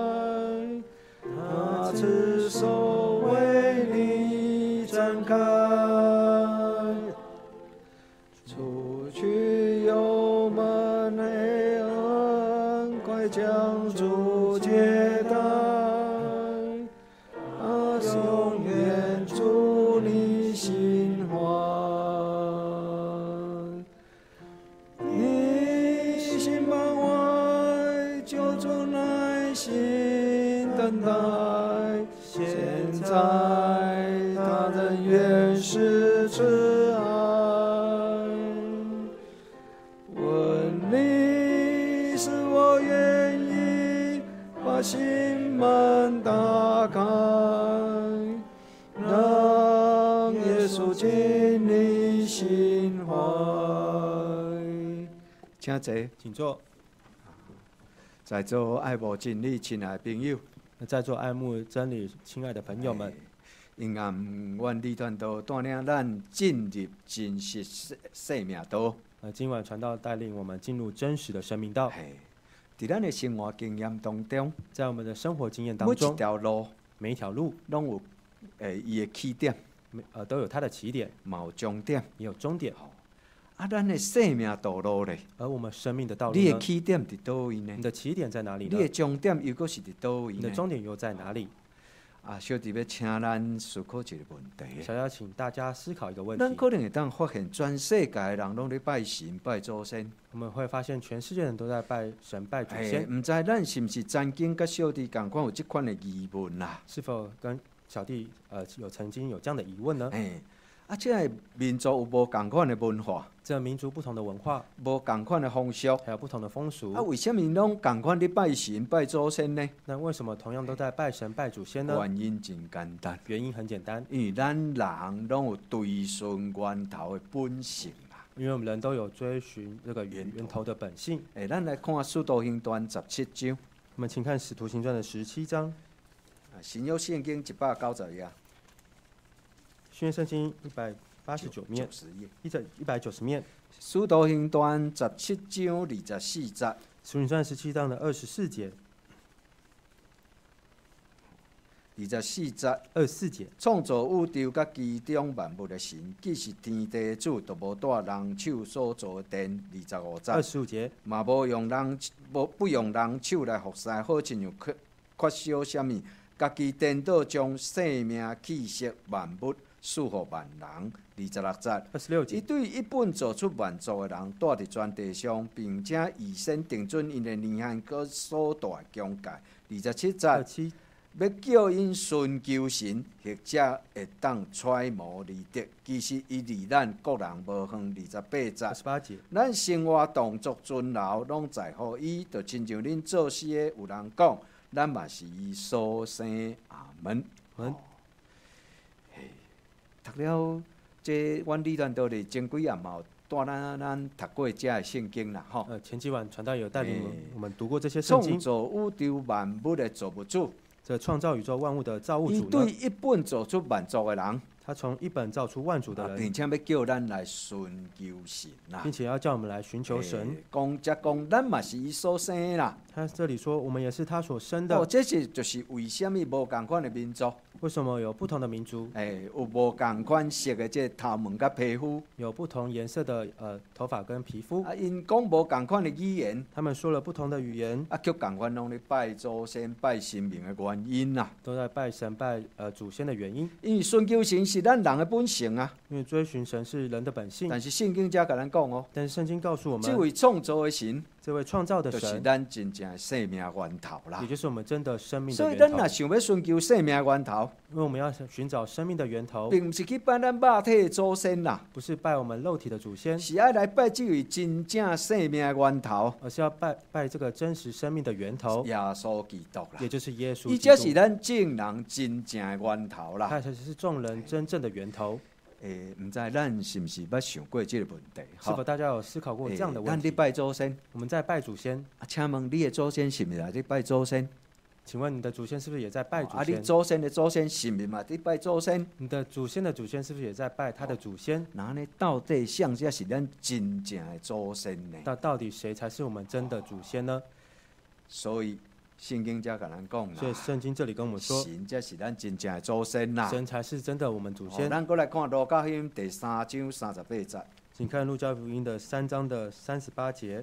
他赤手为你展开，除去幽闷黑暗，快将主接待，他永远住你心怀。你心门外，救主耐心等待。现在他的原是慈爱，问你是否愿意把心门打开，让耶稣进你心怀。请坐， 请坐。 在座爱慕真理亲爱的朋友， 在座爱慕真理亲爱的朋友们， 因暗愿理传道带领咱进入真实生命道。 呃，今晚传道带领我们进入真实的生命道。 嘿，在咱的生活经验当中， 在我们的生活经验当每一中， 条路每一条路， 拢有诶伊的起点， 每呃都有它的起点， 嘛有终点。 也有终点。 啊，咱的生命道路咧， 而我们生命的道路你的呢？ 起点伫倒位呢你？的起点在哪里你呢？ 的终点又搁是伫倒位你的呢？ 终点又在哪里？ 啊，小弟要请咱思考一个问题。 想要请大家思考一个问题： 咱可能会当发现，全世界的人拢咧拜神、拜祖先。 我们会发现全世界人都在拜神、拜祖哎， 先， 毋知咱是毋是曾经甲小弟共款有即款的疑问啦？ 是否跟小弟呃有曾经有这样的疑问呢？ 哎，啊，即个民族有无共款的文化， 这民族不同的文化， 无共款的风俗， 还有不同的风俗啊，，为什么拢共款咧拜神、拜祖先呢？ 那为什么同样都在拜神、拜祖先呢？ 原因真简单， 原因很简单， 因为咱人拢有追寻源头的本性啦。 因为我们人都有追寻这个源源头的本性。 诶，咱来看《使徒行传》十七章， 我们请看《使徒行传》的十七章， 啊，新约圣经一百九十页， 新约圣经一百八十九面， 十页， 一百一百九十面，《 《使徒行传》十七章二十四节， 使徒行传》十七章的二十四节、 二十四节， 二十四节， 创造宇宙甲其中万物的神，既是天地的主，就无带人手所造的殿。二十五节， 二十五节， 嘛无用人无不用人手来服侍，好亲像缺缺少什么，家己颠倒将生命气息万物赐予万人。二十六节，伊二十六节， 对一本造出万族的人，住伫全地上，并且预先定准因的年限佮所住的疆界。二十七节， 二七， 要叫因寻求神，或者会当揣摩利得。其实伊离咱各人无远。二十八二节， 十八节， 咱生活动作尊劳，拢在乎伊，就亲像恁做事的有人讲，咱嘛是伊所生。阿门。 阿门哦嘿，读了这阮理传道的前几夜嘛，有带咱咱读过遮的圣经啦，吼。 呃，前几晚传道有带领我们哎我们读过这些圣创经。 造宇宙万物的造物主， 这创造宇宙万物的造物伊主呢， 对一本造出万族的人。 他从一本造出万主的啊， 人， 并且要叫咱来寻求神啦并。且要叫我们来寻求神。 嘿讲则讲，咱嘛是伊所生的啦。 他这里说，我们也是他所生哦， 的。 这是就是为什么无共款的民族， 为什么有不同的民族， 诶，有无共款色的这头毛甲皮肤， 有不同颜色的呃头发跟皮肤？ 啊，因讲无共款的语言， 他们说了不同的语言， 啊，却共款拢咧拜祖先、拜神明的原因啦。 都在拜神拜呃祖先的原因。 因为寻求神是是咱人的本性啊。 因为追寻神是人的本性。 但是圣经才甲咱讲哦， 但是圣经告诉我这们， 位创造的神， 这位创造的就是神， 咱真正的生命源头啦也。就是我们真的生命的源头所以咱若。想要寻求生命源头， 因为我们要寻找生命的源头， 并不是去拜咱肉体的祖先啦， 不是拜我们肉体的祖先， 是爱来拜这位真正生命的源头而是要拜拜这个真实生命的源头， 耶稣基督啦也。就是耶稣伊基督。 才是咱正人真正的源头啦。 他才是众人真正的源头。 诶，毋知咱是毋是捌想过这个问题？ 是否大家有思考过这样的问题？ 咱咧拜祖先， 我们在拜祖先， 啊，请问你的祖先是毋是来咧拜祖先？ 请问你的祖先是不是也在拜祖啊，你先？ 祖先的祖先是毋是嘛咧拜祖先？ 你的祖先的祖先是不是也在拜他的祖先？ 那呢，到底谁才是咱真正的祖先呢？ 那到底谁才是我们真的祖先呢？ 所以圣经才甲咱讲所以啦， 圣经这里跟我们说， 神才是咱真正的祖先啦。 神才是真的我们祖哦先。 咱过来看路加福音第三章三十八节。 请看路加福音的三章的三十八节。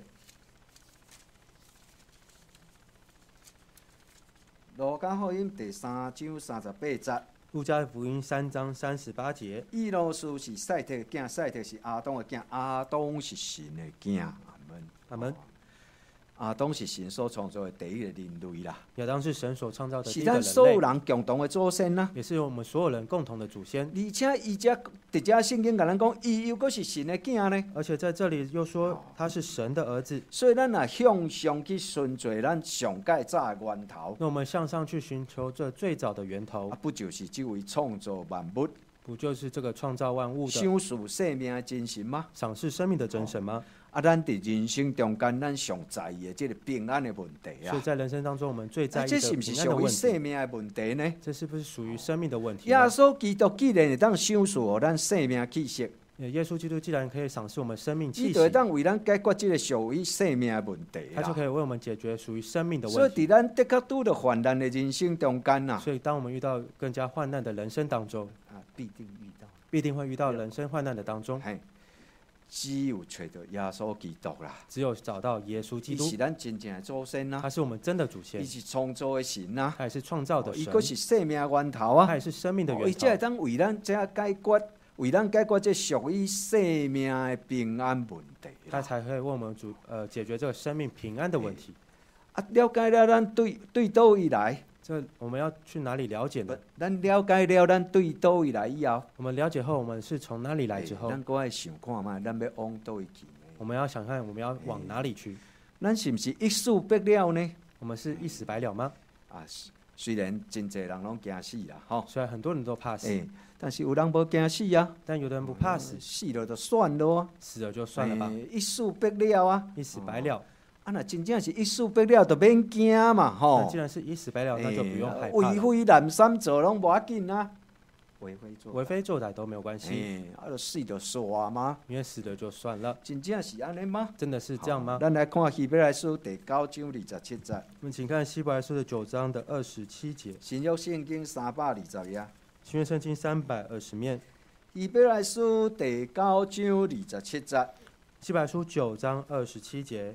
路加福音第三章三十八节。 路加福音三章三十八节。 以诺斯是赛特的囝，赛特是亚当的囝，亚当是神的囝。阿门。 阿门。 亚当是神所创造的第一个人类啦， 亚当是神所创造的第是一个人咱所有类， 人共同的祖先啦。 也是我们所有人共同的祖先。 而且伊只直接圣经甲咱讲，伊又阁是神的囝呢。 而且在这里又说他是神的儿子。 所以咱若向上去寻找咱上界早的源头， 那我们向上去寻求这最早的源头啊，，不就是这位创造万物、 不就是这个创造万物的、 享受生命的真神吗？ 赏识生命的真神吗？ 啊，咱伫人生中间，咱上在意的这个平安的问题啊， 所以在人生当中，我们最在啊， 意这是的不是属于平安的问题， 生命的问题呢？ 这是不是属于生命的问题耶呢？ 稣基督既然会当享受互咱生命气息， 呃耶稣基督既然可以赏识我们生命伊气息， 就会当为咱解决这个属于生命的问题啦。 他就可以为我们解决属于生命的所以问题。 伫咱的确拄着患难的人生中间呐， 所以当我们遇到更加患难的人生当中， 啊，必定遇到， 必定会遇到人生患难的当中， 嘿，只有找到耶稣基督啦。 只有找到耶稣基督伊是，咱真正的祖先呐他，是我们真的祖先伊，是创造的神呐， 他也是创造的神， 伊佫是生命的源头啊他。也是生命的哦伊源头， 才会当为咱这解决，为咱解决这属于生命的平安问题他啦。 才会为我们主呃解决这个生命平安的问题。 啊，了解了咱对对倒位来， 这我们要去哪里了解不呢？ 咱了解了咱对倒位来以后， 我们了解后，我们是从哪里来之后， 咱搁爱想看卖，咱要往倒位去呢？ 我们要想看我们要往哪里去。 咱是毋是一死百了呢？ 我们是一死百了吗？ 啊，虽然真侪人拢惊死啦，吼， 虽然很多人都怕死， 诶，但是有人无惊死啊， 但有的人不怕死， 死了就算了啊， 死了就算了吧， 诶一死百了啊。 一死百了。 啊，若真正是一死百了，就免惊嘛，吼。 那既然是一死百了，那就不用害怕为了。 非难三做拢无要紧啊，为非做为非作歹都没有关系， 诶，啊，就死就煞嘛， 因为死了就算了。 真正是安尼吗？ 真的是这样吗好？咱来看希伯来书第九章二十七节， 我们请看希伯来书的九章的二十七节， 新约圣经三百二十页， 新约圣经三百二十面， 希伯来书第九章二十七节， 希伯来书九章二十七节，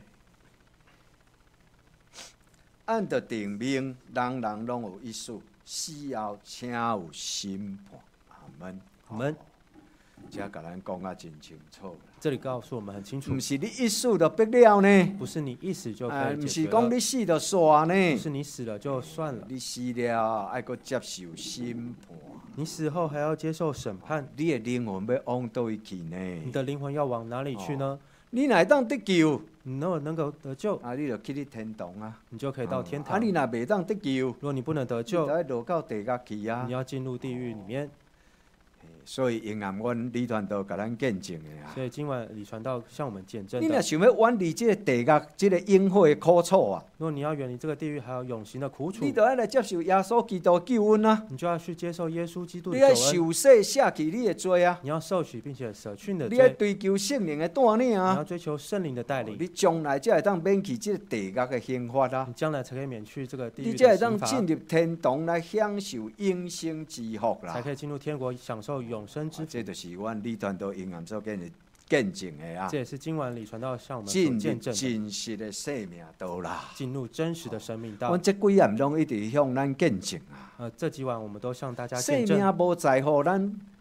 按着定命，人人拢有一死，死后请有审判。阿门。 我们这甲咱讲啊真清楚啦， 这里告诉我们很清楚毋，是你一死就必了呢， 不是你一死就啊， 可以毋解决了， 是讲你死就煞不呢。 是你死了就算了， 你死了，爱搁接受审判， 你死后还要接受审判， 你的灵魂要往倒位去呢？ 你的灵魂要往哪里去呢？ 你乃当得救， 你如果能够得救， 啊，你就去你天堂啊！ 你就可以到天啊， 堂； 你若袂当得救， 如果你不能得你救就，要落到地狱去啊你！要进入地狱里面。 所以因暗阮李传道甲咱见证的啊！ 所以今晚李传道向我们见证你若的， 想要远离这个地狱、这个阴火的苦楚啊， 如果你要远离这个地狱还有永刑的苦楚你，就要来接受耶稣基督的救恩啊！ 你就要去接受耶稣基督的你要救恩， 受洗卸去你的罪啊！ 你要受许并且舍去你的你要罪， 追求圣灵的带领你要啊！ 追求圣灵的带领， 你将来才会当免去这个地狱的刑罚啊！ 你将来才可以免去这个地狱你才会的刑罚， 当进入天堂来享受永生之福啦！ 才可以进入天国享受永生之福。 啊这就是阮李传道因暗所见的见证的啊！ 这也是今晚李传道向我们所进入见证的， 真实的生命道啦！ 进入真实的生命道阮。这几暗拢一直向咱见证啊！ 呃，这几晚我们都向大家生见证， 命无在乎咱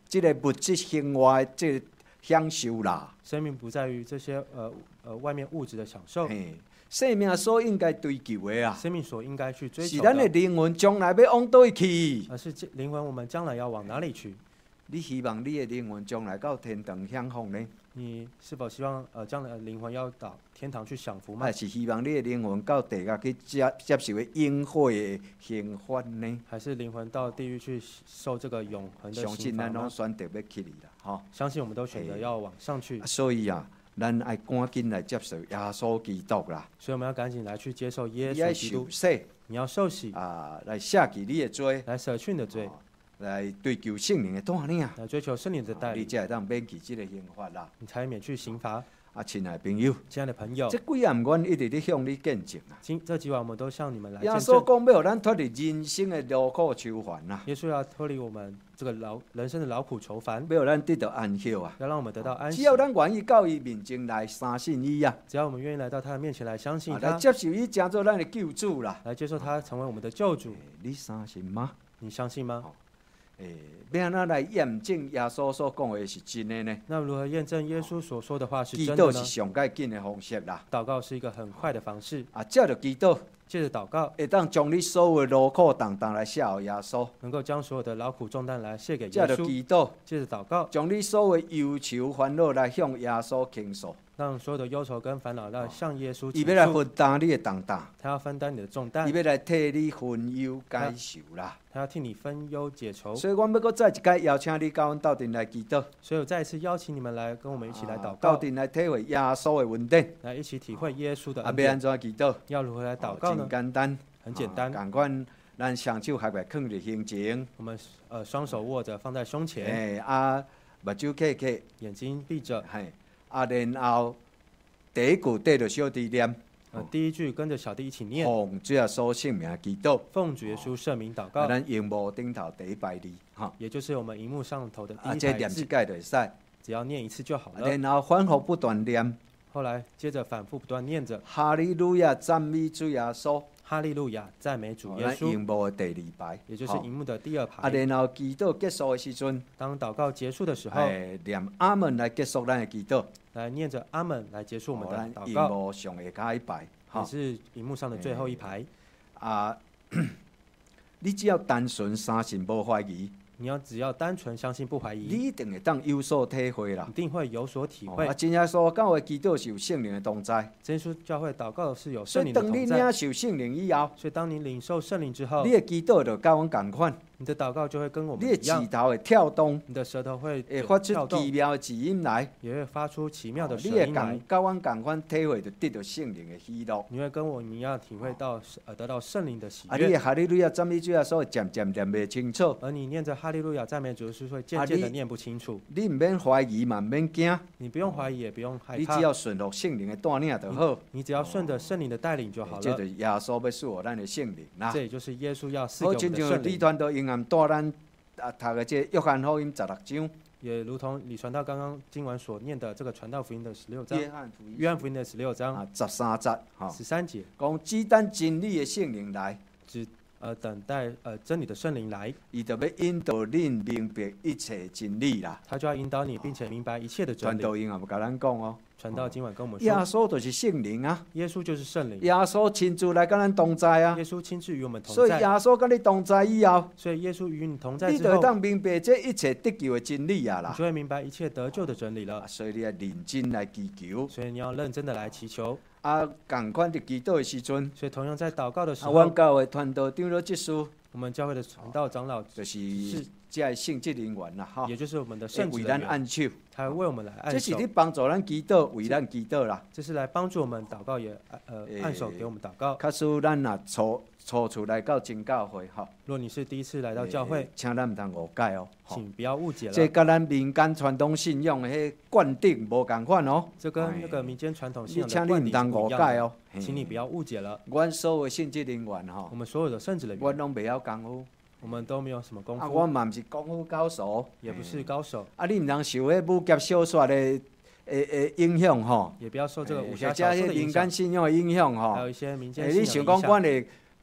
即个物质生活的即个享受啦。 生命不在于这些呃呃外面物质的享受， 嘿，生命所应该追求的啊， 生命所应该去追求是咱的的， 灵魂将来要往倒去。 而是这灵魂我们将来要往哪里去？ 你希望你的灵魂将来到天堂享福呢？ 你是否希望呃将来的灵魂要到天堂去享福吗还？是希望你的灵魂到地狱去接接受的永火的刑罚呢？ 还是灵魂到地狱去受这个永恒的相信咱拢刑罚呢？ 选择要去哩啦，吼。 相信我们都选择要往上去啊，所以啊，咱爱赶紧来接受耶稣基督啦， 所以我们要赶紧来去接受耶你爱稣基督受。洗你要受洗， 啊，来赦去你的罪， 来舍去你的罪， 哦来追求圣灵的带领， 来追求圣灵的带领， 你才会当免去即个刑罚啦。 你才免去刑罚。 啊，亲爱的朋友， 亲爱的朋友这，几暗阮一直咧向你见证啊。 今这几晚我们都向你们来耶见证。 稣讲要互咱脱离人生的劳苦愁烦啊， 耶稣要脱离我们这个劳人生的劳苦愁烦， 要互咱得到安息啊。 要让我们得到安息。 只要咱愿意到伊面前来相信伊啊， 只要我们愿意来到他的面前来相信啊来他， 接受伊成做咱的救主啦。 来接受他成为我们的救主欸，你相信吗？ 你相信吗？ 诶，要安怎来验证耶稣所讲的是真的呢？ 那如何验证耶稣所说的话是祈祷真的呢？ 是上介紧的方式啦。 祷告是一个很快的方式， 啊，借着祈祷， 借着祷告， 会当将你所有的劳苦重担来卸予耶稣； 能够将所有的劳苦重担来卸给耶借着稣。 祈祷， 借着祷告， 将你所有的忧愁烦恼来向耶稣倾诉。 让所有的忧愁跟烦恼来向耶稣倾伊要来诉。 分担你的重担， 他要分担你的重担伊，要来替你分忧解愁啦。 他要替你分忧解愁。 所以，我要搁再一届邀请你到阮斗阵来祈祷， 所以我再一次邀请你们来跟我们一起来祷斗告， 阵来体会耶稣的恩典。 来一起体会耶稣的啊，要安恩典。 怎祈祷？ 要如何来祷告呢真？简单， 很简单， 共款咱双手合来放伫胸前， 我们呃双手握着放在胸前， 嘿啊，目睭闭起， 眼睛闭着。 嘿啊，然后第一句缀着小弟念， 呃，第一句跟着小弟一起念， 奉主耶稣圣名祈祷。 奉主耶稣圣名祷啊， 告， 咱荧幕顶头第一排字，哈， 也就是我们荧幕上头的啊， 第一排字这念一，届就会使，啊只要念一次就好了。 然后反复不断念， 后来接着反复不断念着哈利路亚，赞美主耶稣。 哈利路亚，赞美主耶咱荧稣， 幕的第二排， 也就是吼荧幕的第二啊， 排。 然后祈祷结束的时阵， 当祷告结束的时候， 哎，念阿门来结束咱的祈祷。 来念着阿门来结束我们的咱荧祷告， 幕上下加一排， 也哈是荧幕上的最后一排。 啊，你只要单纯相信无怀疑， 你要只要单纯相信不怀你疑， 一定会当有所体会啦一。定会有所体会哦啊，。真耶稣教的祈祷是有圣灵的同在， 真耶稣教会祷告是有所以圣灵的当你领同在， 受圣灵以后， 所以当你领受圣灵之后你，的祈祷就甲阮共款， 你的祷告就会跟我你的们一样指，头会跳动， 你的舌头会会发出跳动奇，妙的字音来， 也会发出奇妙的哦你会声音来共。甲阮共款体会，就得到圣灵的喜乐。 你会跟我们一样体会到呃得到圣灵的喜啊，你的悦， 哈利路亚赞美主耶稣会渐渐念袂清楚， 而你念着哈利路亚赞美主的时候会啊渐渐的你念不清楚。 你毋免怀疑嘛，毋免惊， 你不用怀疑，也不用害怕你只，要顺服圣灵的带领就好。 你只要顺着圣灵的带领就好了。 这就是耶稣要赐予咱的圣灵啦这。也就是耶稣要赐给好， 我们亲像李的圣灵， 传道英暗带咱啊读的这约翰福音十六章， 也如同李传道刚刚今晚所念的这个传道福音的十六章， 约翰福音约翰福音的十六章啊十三节吼， 十三节， 讲只等真理的圣灵来， 只呃等待呃真理的圣灵来， 伊就要引导恁明白一切真理啦。 他就要引导你，并且明白一切的真理。 传道英也有甲咱讲哦， 传道今晚跟我们耶说， 稣就是圣灵啊， 耶稣就是圣灵， 耶稣亲自来甲咱同在啊耶，稣亲自与我们同所以耶在， 稣甲你同在以后， 所以耶稣与你同在你就会之后， 当明白这一切得救的真理啊啦。 你就会明白一切得救的真理啊， 了。 所以你要认真来祈求， 所以你要认真的来祈求。 啊，共款伫祈祷的时阵， 所以同样在祷告的时啊， 候， 阮教会传道长老执事我们教会的传道长老， 就是是这个圣职人员啦，吼， 也就是我们的会为圣职人员， 咱按手， 他会为我们来按手这是咧，帮助咱祈祷，为咱祈祷啦。 这是来帮助我们祷告，也呃诶按手给我们祷告。 假使咱若初初次来到真教会，吼， 若你是第一次来到教会诶，请咱毋通误解哦，吼， 请不要误解这了， 甲咱民间传统信仰的迄灌顶无共款哦， 这跟那个民间传统信你仰的观请你毋点是不一样的， 通误解哦， 请你不要误解了。 阮所有的圣职人员吼我，们所有的圣职人员， 阮拢袂晓功夫， 我们都没有什么功啊， 夫， 我嘛毋是功夫高手， 也不是高手， 啊，你毋通受迄武侠小说的诶诶影响吼， 也不要受这个武或侠者迄民小说的影响间，信仰的影响吼还。有一些民间诶， 信你想讲， 仰的影响。 阮会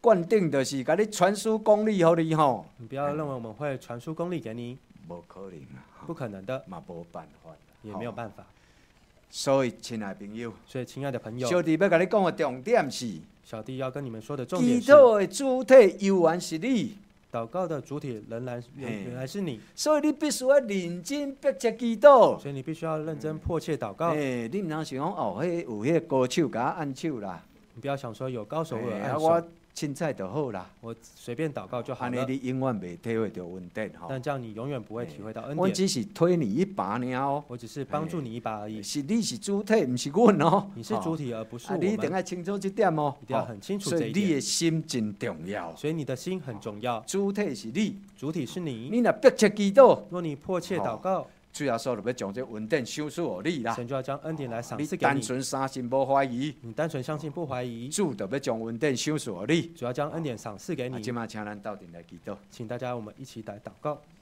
灌顶就是甲你传输功力互你吼， 你不要认为我们会传输功力给你， 无可能啊， 不可能的， 嘛无办法， 也没有办法。 所以，亲爱朋友， 所以，亲爱的朋友， 小弟要甲你讲的重点是， 小弟要跟你们说的重点祈是， 祷的主体依然是你， 祷告的主体仍然原来是你， 所以你必须要认真迫切祈祷。 所以你必须要认真迫切祷告。 诶，你唔通想讲哦，迄有迄个高手甲我按手啦， 你不要想说有高手有按啊我手， 凊彩就好啦。 我随便祷告就好安尼了。 你永远袂体会到恩典吼。 但这样你永远不会体会到恩典。 我只是推你一把尔哦， 我只是帮助你一把而已。 是你是主体，毋是阮哦。 你是主体，而不是啊， 我你一定们。 要清楚这点哦。 一定要很清楚所以你的这一点。 心真重要。 所以你的心很重要， 主体是你， 主体是你。 你若迫切祈祷， 若你迫切祷告， 最后所就要将这恩典赏赐予你啦。 神就要将恩典来赏你赐给你。 单纯相信无怀疑， 你单纯相信不怀疑， 主就要将恩典赏赐予你。 主要将恩典赏赐给啊， 你。 今晚请咱斗阵来祈祷。 请大家我们一起来祷告。